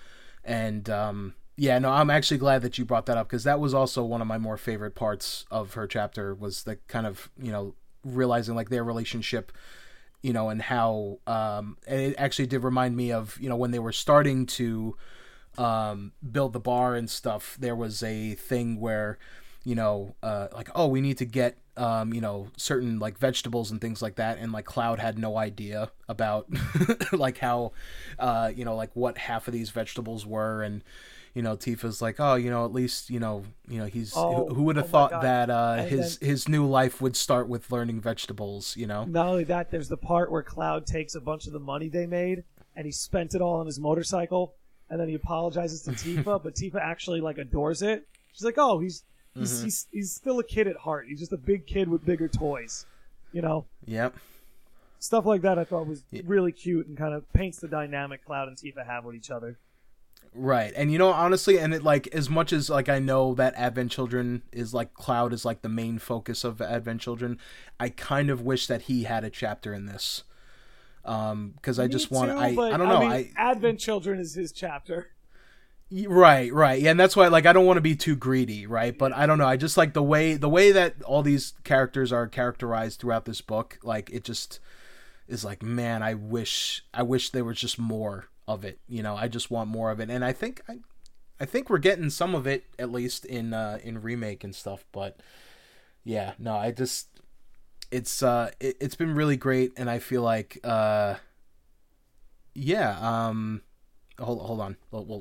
And um. Yeah, no, I'm actually glad that you brought that up, because that was also one of my more favorite parts of her chapter, was the kind of, you know, realizing like their relationship, you know, and how um, and it actually did remind me of, you know, when they were starting to um, build the bar and stuff, there was a thing where, you know, uh, like, oh, we need to get, um, you know, certain like vegetables and things like that. And like Cloud had no idea about like how, uh, you know, like what half of these vegetables were. And, you know, Tifa's like, oh, you know, at least, you know, you know, he's oh, who, who would have oh thought that uh, and his then, his new life would start with learning vegetables, you know? Not only that, there's the part where Cloud takes a bunch of the money they made and he spent it all on his motorcycle, and then he apologizes to Tifa, but Tifa actually like adores it. She's like, oh, he's he's, mm-hmm. he's he's still a kid at heart. He's just a big kid with bigger toys, you know? Yep. Stuff like that I thought was yeah. really cute and kind of paints the dynamic Cloud and Tifa have with each other. Right. And you know, honestly, and it like as much as like I know that Advent Children is like Cloud is like the main focus of Advent Children, I kind of wish that he had a chapter in this. Um, because I just Me want too, I but, I don't know mean, I Advent Children is his chapter. Right, right. Yeah, and that's why like I don't want to be too greedy, right? But I don't know. I just like the way the way that all these characters are characterized throughout this book. Like it just is like, man, I wish I wish there was just more of it. You know, I just want more of it. And I think I I think we're getting some of it at least in uh in remake and stuff, but yeah, no, I just it's uh it, it's been really great, and I feel like uh yeah, um hold hold on. We'll, we'll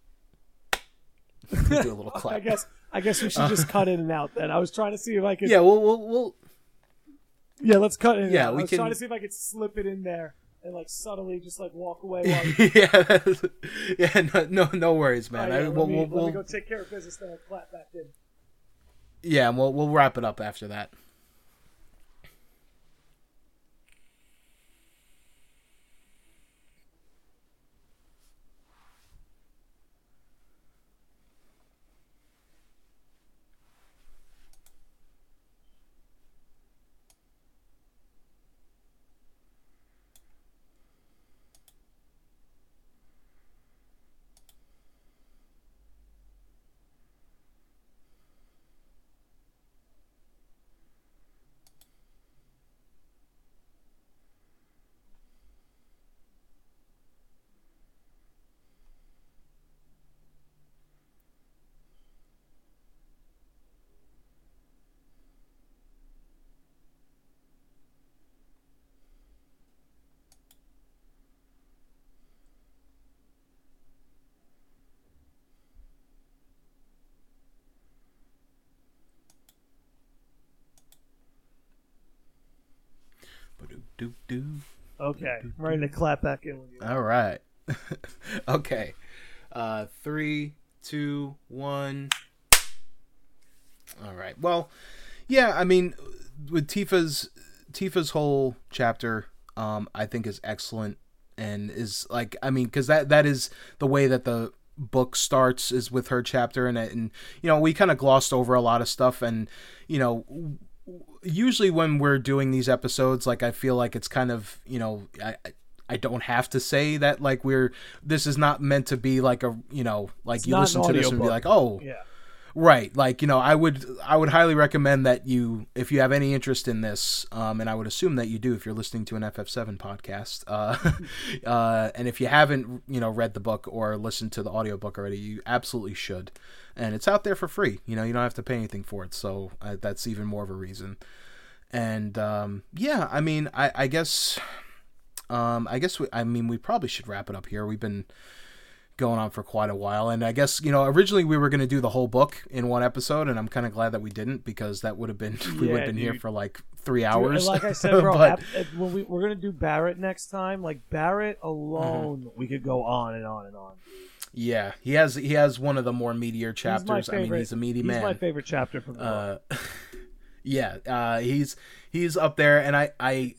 do a little clap. I guess I guess we should just uh, cut in and out then. I was trying to see if I could. Yeah, we'll we'll, we'll... Yeah, let's cut in. Yeah, and out. we I was can... trying to see if I could slip it in there and like subtly just like walk away. While we... yeah, yeah, no, no, no worries, man. Right, yeah, I, let, we'll, me, we'll, let we'll... me go take care of business, then I'll clap back in. Yeah, and we'll we'll wrap it up after that. Okay, I'm ready to clap back in with you. All right. Okay. Uh, three, two, one. All right. Well, yeah. I mean, with Tifa's Tifa's whole chapter, um, I think is excellent, and is like, I mean, because that that is the way that the book starts, is with her chapter, and and you know, we kind of glossed over a lot of stuff, and you know. Usually when we're doing these episodes, like I feel like it's kind of, you know, I I don't have to say that like we're this is not meant to be like a, you know, like it's you listen to this and book. be like, oh, yeah, right, like, you know, I would I would highly recommend that you, if you have any interest in this, um, and I would assume that you do if you're listening to an F F seven podcast, uh, uh, and if you haven't, you know, read the book or listened to the audiobook already, you absolutely should. And it's out there for free. You know, you don't have to pay anything for it. So uh, that's even more of a reason. And um, yeah, I mean, I, I guess, um, I guess, we, I mean, we probably should wrap it up here. We've been going on for quite a while. And I guess, you know, originally we were going to do the whole book in one episode. And I'm kind of glad that we didn't, because that would have been, we yeah, would have been dude. here for like three hours. Dude, like I said, bro, but, ap- when we, we're going to do Barrett next time, like Barrett alone, mm-hmm. we could go on and on and on. Yeah, he has he has one of the more meatier chapters. Favorite, I mean, he's a meaty he's man. He's my favorite chapter from the uh, book. Yeah, uh, he's he's up there, and I I,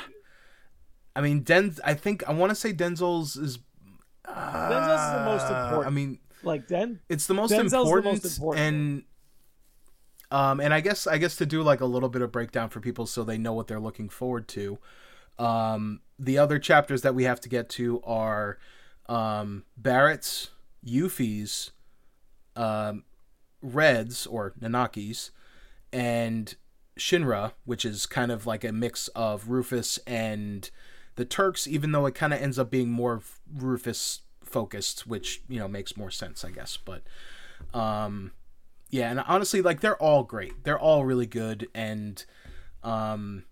I mean, Den. I think I want to say Denzel's is. Uh, Denzel's is the most important. I mean, like Den. It's the most Denzel's important, the most important, and um, and I guess I guess to do like a little bit of breakdown for people so they know what they're looking forward to. Um, the other chapters that we have to get to are. Um, Barrett's, Yuffie's, um, Red's or Nanaki's, and Shinra, which is kind of like a mix of Rufus and the Turks, even though it kind of ends up being more Rufus focused, which, you know, makes more sense, I guess. But um, yeah, and honestly, like, they're all great. They're all really good, and um,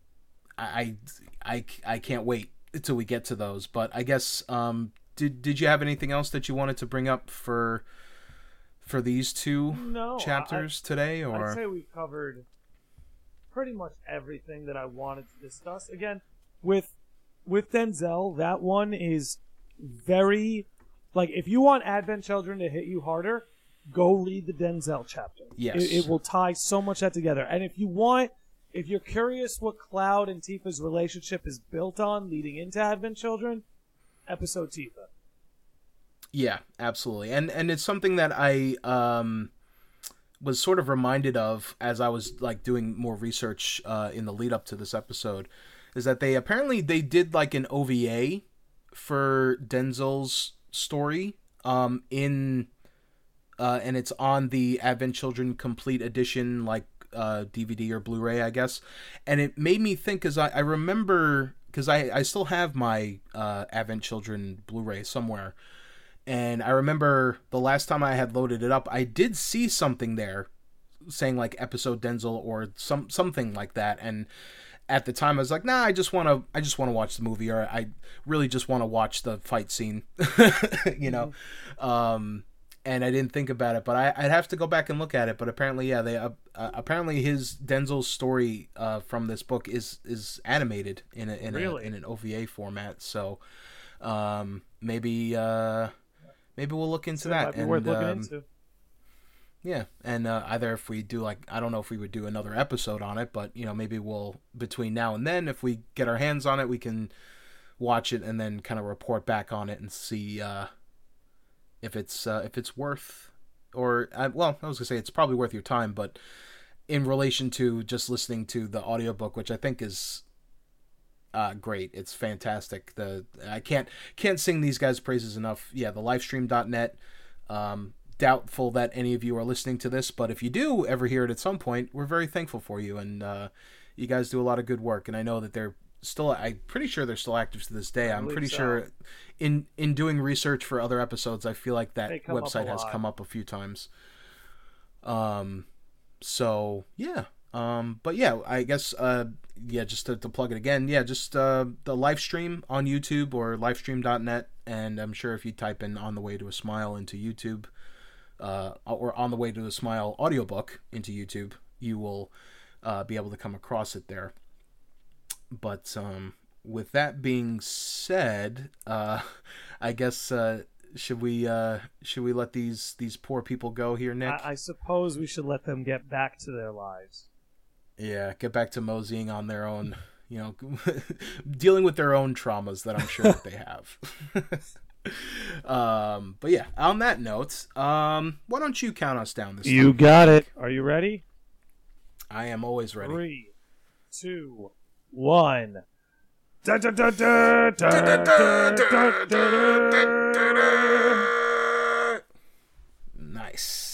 I I I can't wait until we get to those. But I guess um. Did did you have anything else that you wanted to bring up for for these two no, chapters I, today? Or I'd say we covered pretty much everything that I wanted to discuss. Again, with with Denzel, that one is very like if you want Advent Children to hit you harder, go read the Denzel chapter. Yes, it, it will tie so much that together. And if you want, if you're curious what Cloud and Tifa's relationship is built on leading into Advent Children. Episode Tifa. Yeah, absolutely. And and it's something that I um was sort of reminded of as I was like doing more research uh, in the lead up to this episode, is that they apparently they did like an O V A for Denzel's story um, in uh, and it's on the Advent Children Complete Edition like uh, D V D or Blu-ray, I guess. And it made me think because I, I remember because I, I still have my uh, Advent Children Blu-ray somewhere. And I remember the last time I had loaded it up, I did see something there saying like episode Denzel or some something like that. And at the time I was like, nah, I just want to I just want to watch the movie, or I really just want to watch the fight scene, you know. Mm-hmm. Um, and I didn't think about it, but I, I'd have to go back and look at it. But apparently, yeah, they uh, uh, apparently his Denzel's story uh, from this book is is animated in a, in really? a, in an O V A format. So um, maybe. Uh, Maybe we'll look into so that. Might be and, worth looking um, into. Yeah, and uh, either if we do like, I don't know if we would do another episode on it, but you know, maybe we'll between now and then, if we get our hands on it, we can watch it and then kind of report back on it and see uh, if it's uh, if it's worth or uh, well, I was gonna say it's probably worth your time, but in relation to just listening to the audiobook, which I think is. Uh, great. It's fantastic. The I can't can't sing these guys' praises enough. Yeah, the livestream dot net. Um, doubtful that any of you are listening to this, but if you do ever hear it at some point, we're very thankful for you, and uh, you guys do a lot of good work. And I know that they're still. I'm pretty sure they're still active to this day. I I'm pretty so. sure in in doing research for other episodes, I feel like that website has lot. come up a few times. Um, so yeah. Um, but yeah, I guess, uh, yeah, just to, to plug it again, yeah, just, uh, the live stream on YouTube or livestream dot net. And I'm sure if you type in On the Way to a Smile into YouTube, uh, or On the Way to a Smile audiobook into YouTube, you will, uh, be able to come across it there. But, um, with that being said, uh, I guess, uh, should we, uh, should we let these, these poor people go here, Nick? I, I suppose we should let them get back to their lives. Yeah, get back to moseying on their own, you know, dealing with their own traumas that I'm sure that they have. um, but yeah, on that note, um, why don't you count us down this time? You got it. Are you ready? I am always ready. Three, two, one. Da, da, da, da, da, da, da, da, da. Nice.